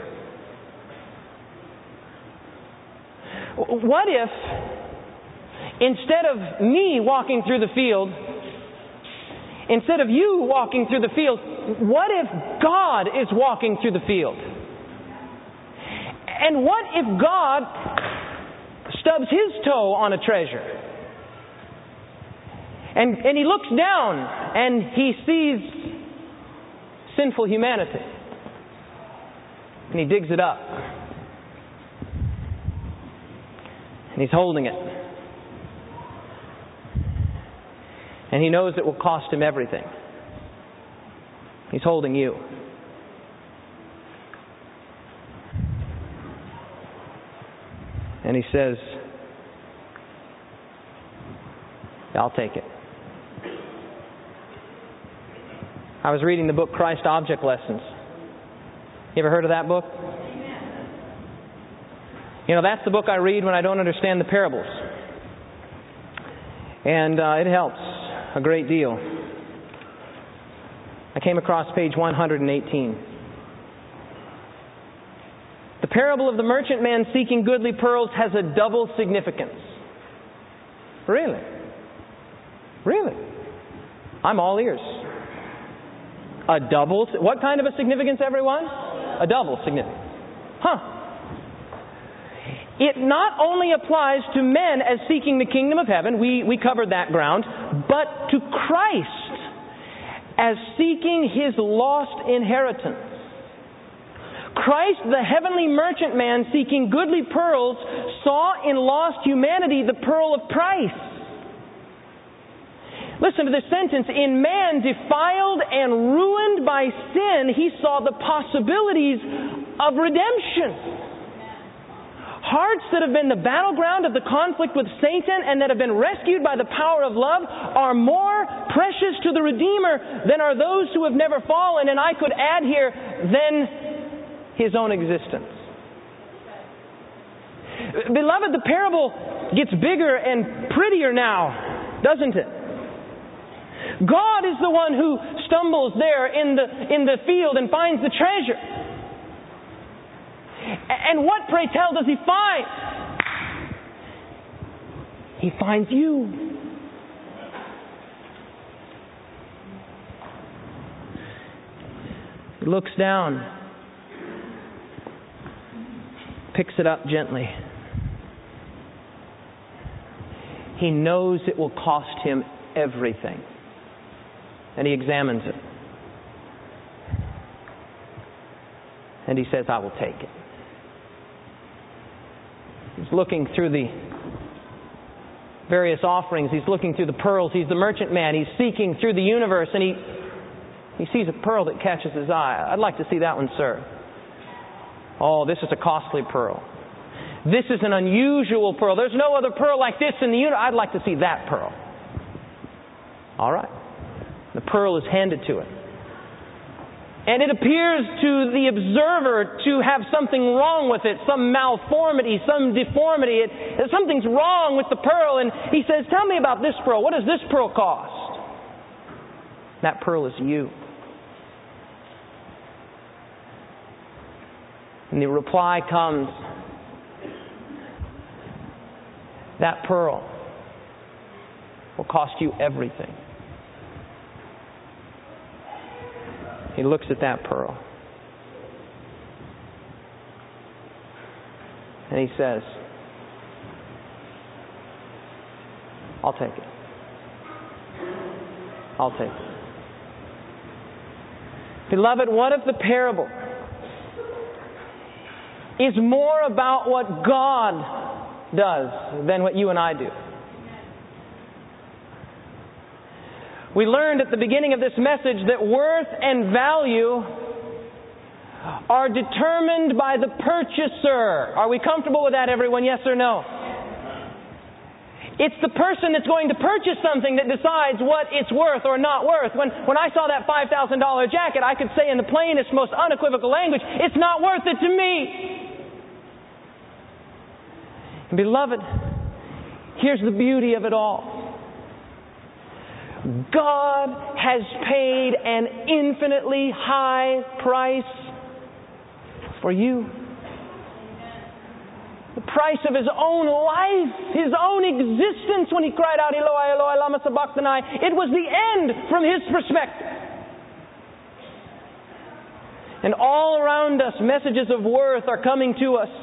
What if, instead of me walking through the field, instead of you walking through the field, what if God is walking through the field? And what if God stubs His toe on a treasure? And, and He looks down and He sees sinful humanity. And He digs it up. And He's holding it. And He knows it will cost Him everything. He's holding you. And He says, I'll take it. I was reading the book Christ Object Lessons. You ever heard of that book? You know, that's the book I read when I don't understand the parables. And uh, it helps a great deal. I came across page one hundred eighteen. The parable of the merchant man seeking goodly pearls has a double significance. Really? Really? I'm all ears. A double... What kind of a significance, everyone? A double significance. Huh. It not only applies to men as seeking the kingdom of heaven, we, we covered that ground, but to Christ as seeking His lost inheritance. Christ, the heavenly merchant man seeking goodly pearls, saw in lost humanity the pearl of price. Listen to this sentence. In man defiled and ruined by sin, He saw the possibilities of redemption. Hearts that have been the battleground of the conflict with Satan and that have been rescued by the power of love are more precious to the Redeemer than are those who have never fallen, and I could add here, than His own existence. Beloved, the parable gets bigger and prettier now, doesn't it? God is the one who stumbles there in the, in the field and finds the treasure. And what, pray tell, does He find? He finds you. He looks down, picks it up gently. He knows it will cost him everything. And He examines it. And He says, I will take it. He's looking through the various offerings. He's looking through the pearls. He's the merchant man. He's seeking through the universe. And he, he sees a pearl that catches his eye. I'd like to see that one, sir. Oh, this is a costly pearl. This is an unusual pearl. There's no other pearl like this in the universe. I'd like to see that pearl. All right. The pearl is handed to him. And it appears to the observer to have something wrong with it, some malformity, some deformity. It, something's wrong with the pearl. And he says, tell me about this pearl. What does this pearl cost? That pearl is you. And the reply comes, that pearl will cost you everything. He looks at that pearl. And he says, I'll take it. I'll take it. Beloved, what if the parable is more about what God does than what you and I do? We learned at the beginning of this message that worth and value are determined by the purchaser. Are we comfortable with that, everyone? Yes or no? It's the person that's going to purchase something that decides what it's worth or not worth. When, when I saw that five thousand dollars jacket, I could say in the plainest, most unequivocal language, it's not worth it to me. And beloved, here's the beauty of it all. God has paid an infinitely high price for you. The price of His own life, His own existence when He cried out, Eloi, Eloi, lama sabachthani. It was the end from His perspective. And all around us, messages of worth are coming to us.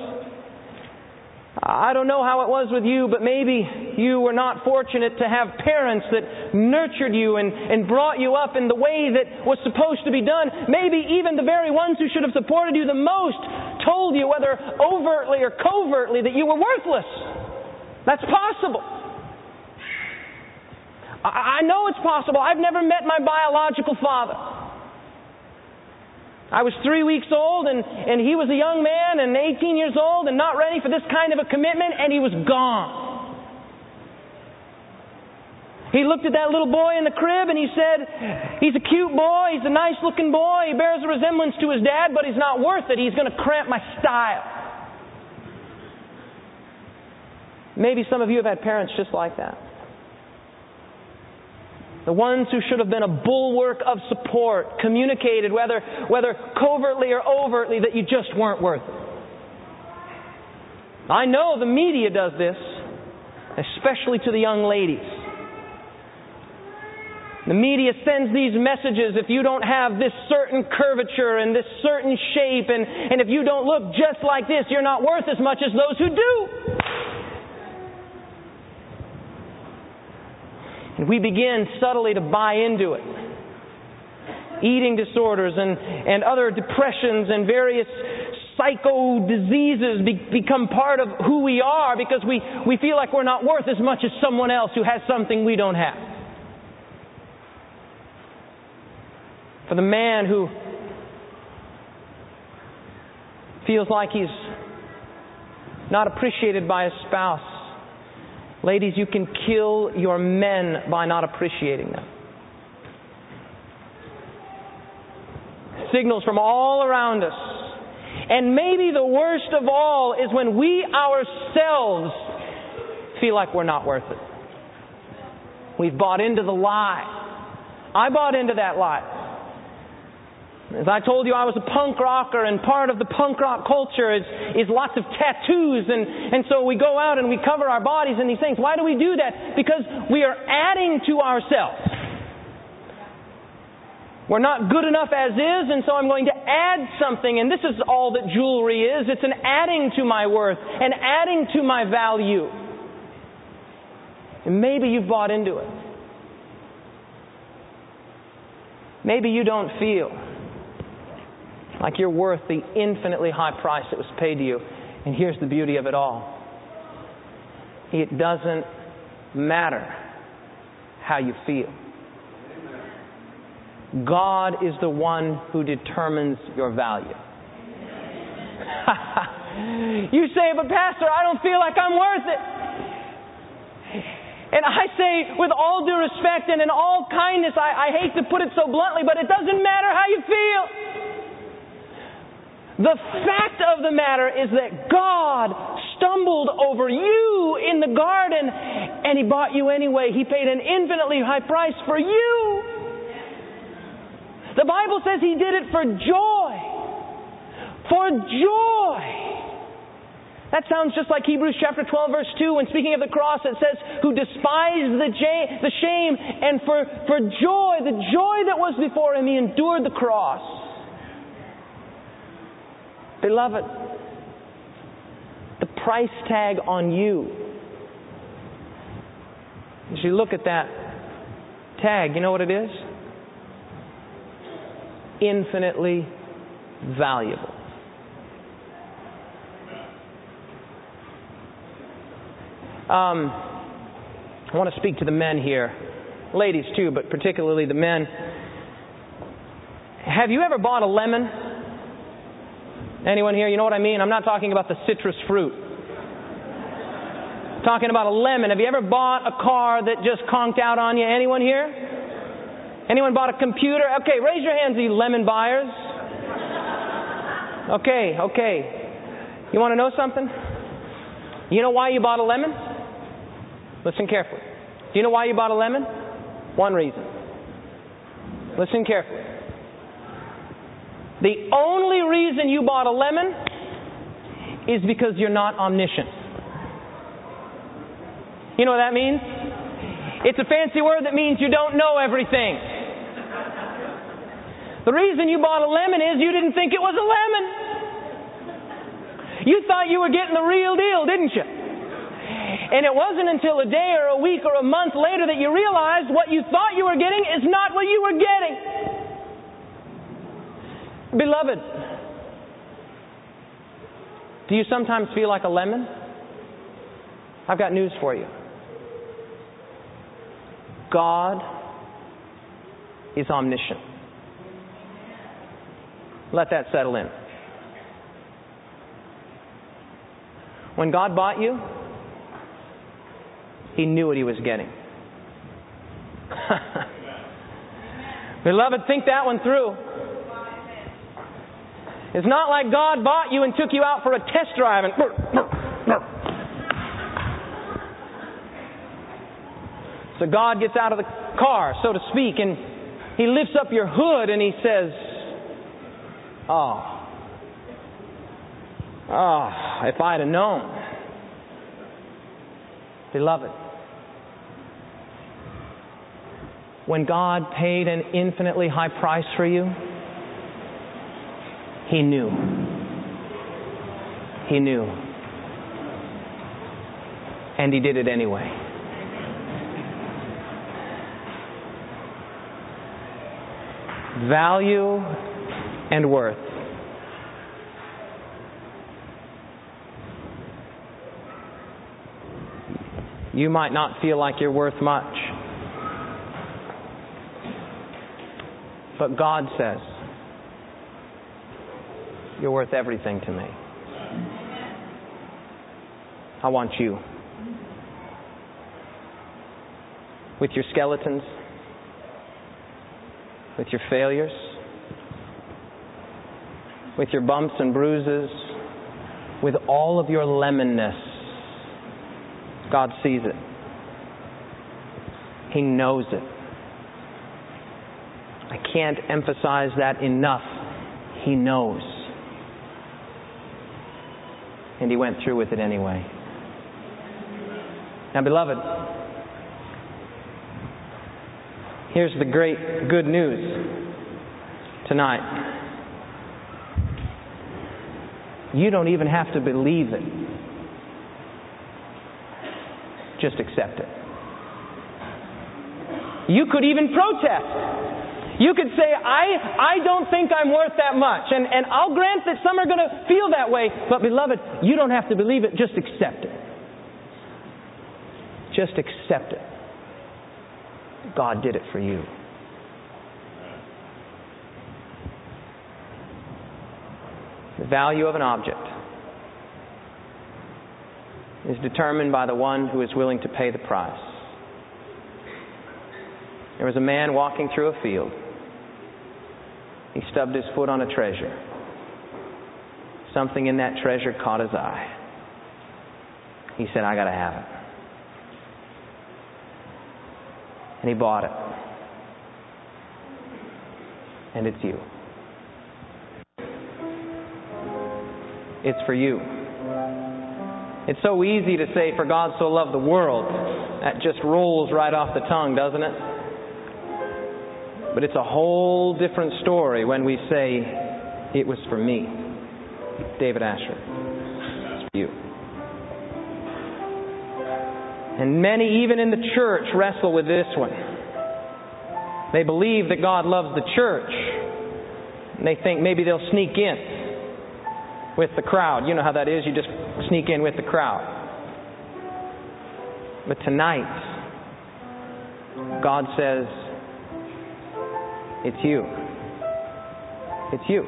I don't know how it was with you, but maybe you were not fortunate to have parents that nurtured you and, and brought you up in the way that was supposed to be done. Maybe even the very ones who should have supported you the most told you, whether overtly or covertly, that you were worthless. That's possible. I, I know it's possible. I've never met my biological father. I was three weeks old and, and he was a young man and eighteen years old and not ready for this kind of a commitment, and he was gone. He looked at that little boy in the crib and he said, he's a cute boy, he's a nice looking boy, he bears a resemblance to his dad, but he's not worth it. He's going to cramp my style. Maybe some of you have had parents just like that. The ones who should have been a bulwark of support, communicated, whether, whether covertly or overtly, that you just weren't worth it. I know the media does this, especially to the young ladies. The media sends these messages: if you don't have this certain curvature and this certain shape, and, and if you don't look just like this, you're not worth as much as those who do. And we begin subtly to buy into it. Eating disorders and, and other depressions and various psycho diseases be, become part of who we are because we, we feel like we're not worth as much as someone else who has something we don't have. For the man who feels like he's not appreciated by his spouse, ladies, you can kill your men by not appreciating them. Signals from all around us. And maybe the worst of all is when we ourselves feel like we're not worth it. We've bought into the lie. I bought into that lie. As I told you, I was a punk rocker, and part of the punk rock culture is, is lots of tattoos, and, and so we go out and we cover our bodies in these things. Why do we do that? Because we are adding to ourselves. We're not good enough as is, and so I'm going to add something, and this is all that jewelry is. It's an adding to my worth, an adding to my value. And maybe you've bought into it. Maybe you don't feel like you're worth the infinitely high price that was paid to you. And here's the beauty of it all. It doesn't matter how you feel. God is the one who determines your value. You say, but Pastor, I don't feel like I'm worth it. And I say, with all due respect and in all kindness, I, I hate to put it so bluntly, but it doesn't matter how you feel. The fact of the matter is that God stumbled over you in the garden and He bought you anyway. He paid an infinitely high price for you. The Bible says He did it for joy. For joy. That sounds just like Hebrews chapter twelve, verse two, when speaking of the cross, it says, who despised the, j- the shame, and for, for joy, the joy that was before him, he endured the cross. Beloved, the price tag on you, as you look at that tag, you know what it is? Infinitely valuable. Um, I want to speak to the men here, ladies too, but particularly the men. Have you ever bought a lemon? Anyone here? You know what I mean? I'm not talking about the citrus fruit. I'm talking about a lemon. Have you ever bought a car that just conked out on you? Anyone here? Anyone bought a computer? Okay, raise your hands, you lemon buyers. Okay, okay. You want to know something? You know why you bought a lemon? Listen carefully. Do you know why you bought a lemon? One reason. Listen carefully. The only reason you bought a lemon is because you're not omniscient. You know what that means? It's a fancy word that means you don't know everything. The reason you bought a lemon is you didn't think it was a lemon. You thought you were getting the real deal, didn't you? And it wasn't until a day or a week or a month later that you realized what you thought you were getting is not what you were getting. Beloved, do you sometimes feel like a lemon? I've got news for you. God is omniscient. Let that settle in. When God bought you, He knew what He was getting. Beloved, think that one through. It's not like God bought you and took you out for a test drive and... So God gets out of the car, so to speak, and He lifts up your hood and He says, oh, oh, if I'd have known. Beloved, when God paid an infinitely high price for you, He knew. He knew. And He did it anyway. Value and worth. You might not feel like you're worth much. But God says, you're worth everything to me. I want you. With your skeletons, with your failures, with your bumps and bruises, with all of your lemonness. God sees it. He knows it. I can't emphasize that enough. He knows. And He went through with it anyway. Now, beloved, here's the great good news tonight. You don't even have to believe it. Just accept it. You could even protest. You could say, I, I don't think I'm worth that much. And, and I'll grant that some are going to feel that way. But beloved, you don't have to believe it. Just accept it. Just accept it. God did it for you. The value of an object is determined by the one who is willing to pay the price. There was a man walking through a field. He stubbed his foot on a treasure. Something in that treasure caught his eye. He said, I got to have it. And he bought it. And it's you. It's for you. It's so easy to say, for God so loved the world. That just rolls right off the tongue, doesn't it? But it's a whole different story when we say, it was for me. David Asher. It's for you. And many, even in the church, wrestle with this one. They believe that God loves the church. And they think maybe they'll sneak in with the crowd. You know how that is. You just sneak in with the crowd. But tonight, God says, it's you. It's you.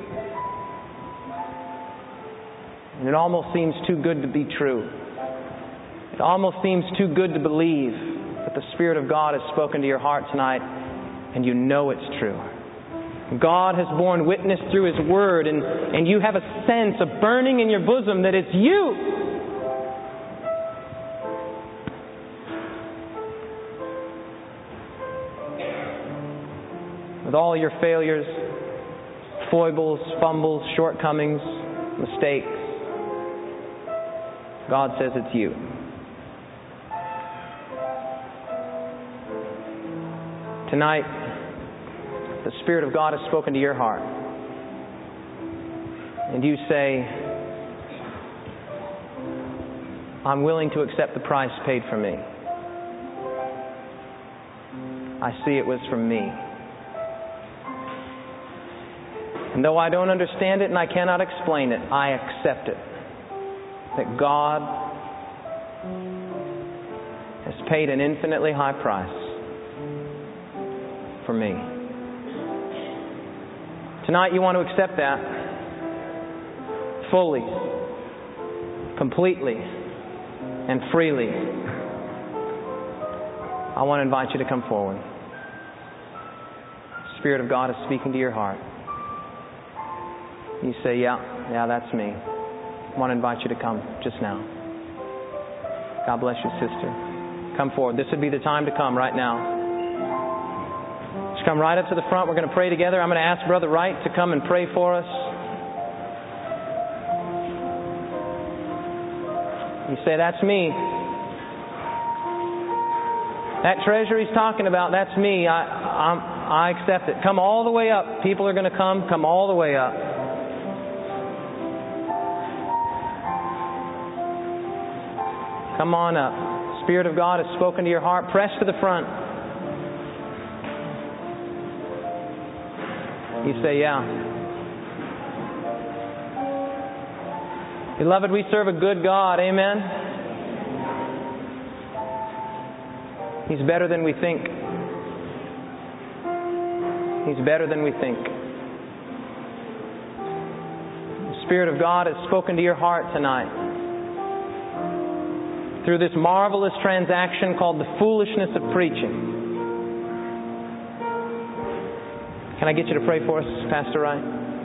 And it almost seems too good to be true. It almost seems too good to believe that the Spirit of God has spoken to your heart tonight, and you know it's true. God has borne witness through His Word, and, and you have a sense, a burning in your bosom that it's you. With all your failures, foibles, fumbles, shortcomings, mistakes, God says it's you. Tonight, the Spirit of God has spoken to your heart. And you say, I'm willing to accept the price paid for me. I see it was from me. And though I don't understand it and I cannot explain it, I accept it. That God has paid an infinitely high price for me. Tonight you want to accept that fully, completely, and freely. I want to invite you to come forward. The Spirit of God is speaking to your heart. You say, yeah, yeah, that's me. I want to invite you to come just now. God bless you, sister. Come forward. This would be the time to come right now. Just come right up to the front. We're going to pray together. I'm going to ask Brother Wright to come and pray for us. You say, that's me. That treasure he's talking about, that's me. I, I'm, I accept it. Come all the way up. People are going to come. Come all the way up. Come on up. Spirit of God has spoken to your heart. Press to the front. You say, yeah. Beloved, we serve a good God. Amen. He's better than we think. He's better than we think. The Spirit of God has spoken to your heart tonight through this marvelous transaction called the foolishness of preaching. Can I get you to pray for us, Pastor Wright?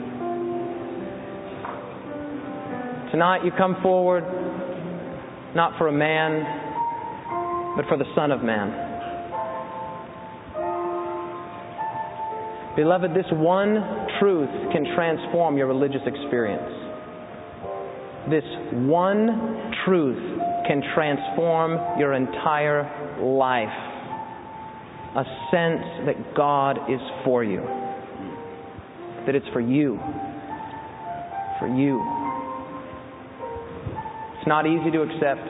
Tonight you come forward not for a man, but for the Son of Man. Beloved, this one truth can transform your religious experience. This one truth can transform your entire life. A sense that God is for you. That it's for you. For you. It's not easy to accept.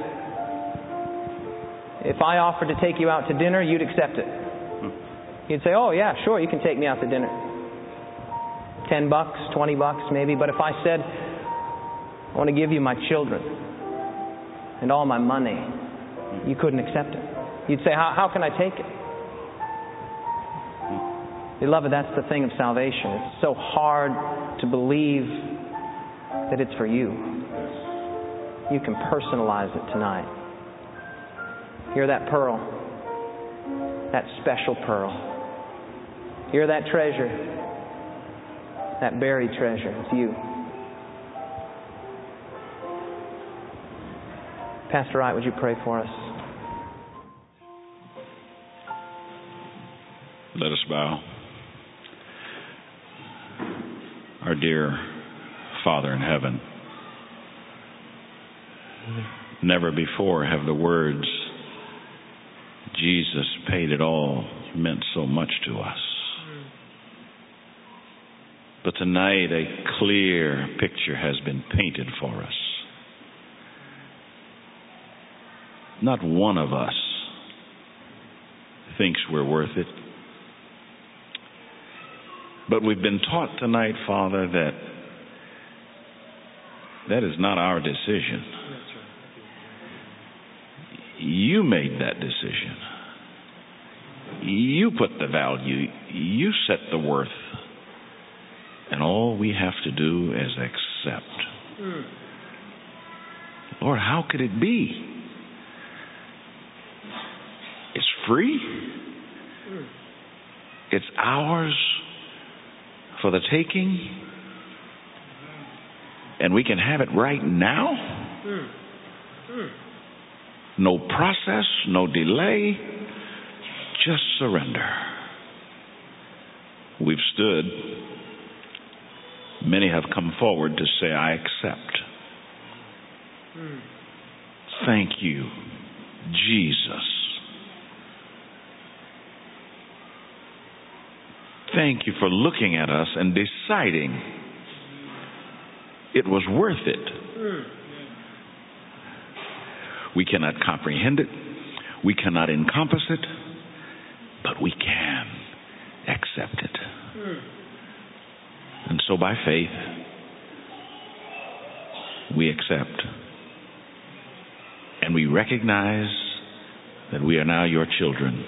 If I offered to take you out to dinner, you'd accept it. You'd say, oh yeah, sure, you can take me out to dinner. Ten bucks, twenty bucks maybe. But if I said, I want to give you my children and all my money, you couldn't accept it. You'd say, how, how can I take it? Beloved, that's the thing of salvation. It's so hard to believe that it's for you. You can personalize it tonight. Hear that pearl? That special pearl. Hear that treasure? That buried treasure. It's you. Pastor Wright, would you pray for us? Let us bow. Our dear Father in heaven, Never before have the words, Jesus paid it all, meant so much to us. But tonight a clear picture has been painted for us. Not one of us thinks we're worth it. But we've been taught tonight, Father, that that is not our decision. You made that decision. You put the value. You set the worth. And all we have to do is accept. Mm. Lord, how could it be? It's free. Mm. It's ours for the taking. And we can have it right now. Mm. Mm. No process, no delay. Just surrender. We've stood. Many have come forward to say, I accept. Mm. Thank you, Jesus. Thank you for looking at us and deciding it was worth it. Mm. We cannot comprehend it. We cannot encompass it. But we can accept it. Mm. And so by faith, we accept. And we recognize that we are now your children.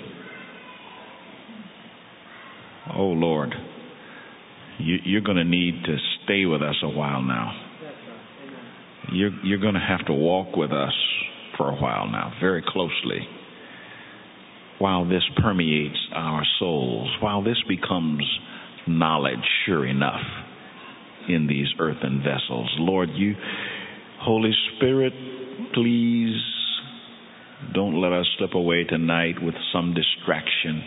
Oh, Lord, you, you're going to need to stay with us a while now. You're, you're going to have to walk with us for a while now, very closely, while this permeates our souls, while this becomes knowledge, sure enough, in these earthen vessels. Lord, you, Holy Spirit, please don't let us slip away tonight with some distraction,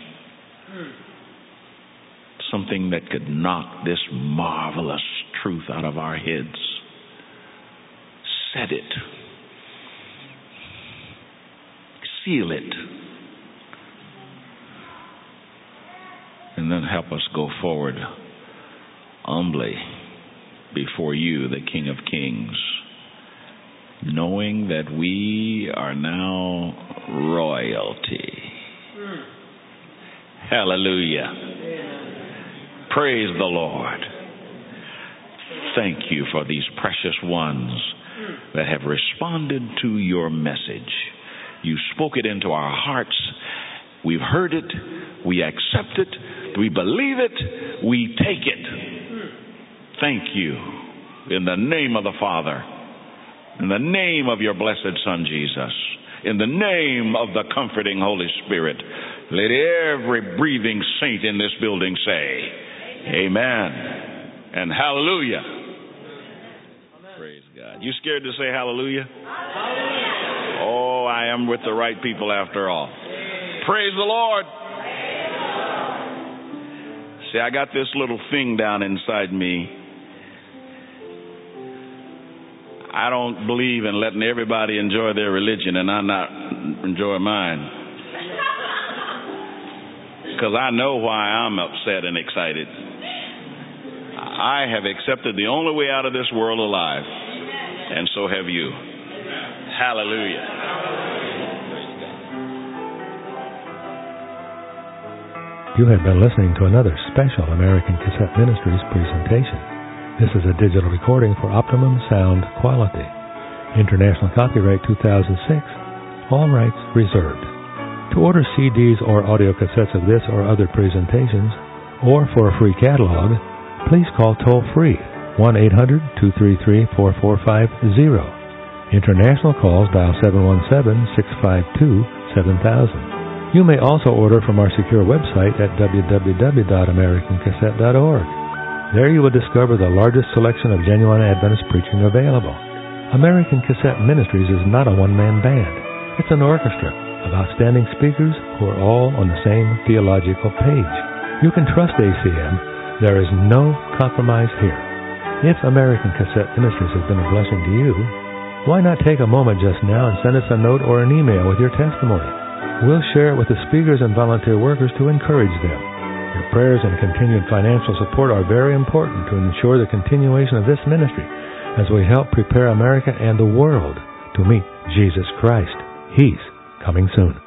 something that could knock this marvelous truth out of our heads. Set it. Seal it. And then help us go forward humbly before you, the King of Kings, knowing that we are now royalty. Mm. Hallelujah. Amen. Praise the Lord. Thank you for these precious ones that have responded to your message. You spoke it into our hearts. We've heard it. We accept it. We believe it. We take it. Thank you. In the name of the Father. In the name of your blessed Son, Jesus. In the name of the comforting Holy Spirit. Let every breathing saint in this building say, Amen. And hallelujah. Amen. Praise God. You scared to say hallelujah? Hallelujah. Oh, I am with the right people after all. Praise the Lord. See, I got this little thing down inside me. I don't believe in letting everybody enjoy their religion and I not enjoy mine. Because I know why I'm upset and excited. I have accepted the only way out of this world alive. And so have you. Hallelujah. You have been listening to another special American Cassette Ministries presentation. This is a digital recording for optimum sound quality. International copyright two thousand six. All rights reserved. To order C Ds or audio cassettes of this or other presentations, or for a free catalog, please call toll-free one eight hundred, two three three, four four five zero. International calls dial seven one seven, six five two, seven thousand. You may also order from our secure website at w w w dot american cassette dot org. There you will discover the largest selection of genuine Adventist preaching available. American Cassette Ministries is not a one-man band. It's an orchestra of outstanding speakers who are all on the same theological page. You can trust A C M. There is no compromise here. If American Cassette Ministries has been a blessing to you, why not take a moment just now and send us a note or an email with your testimony? We'll share it with the speakers and volunteer workers to encourage them. Your prayers and continued financial support are very important to ensure the continuation of this ministry as we help prepare America and the world to meet Jesus Christ. He's coming soon.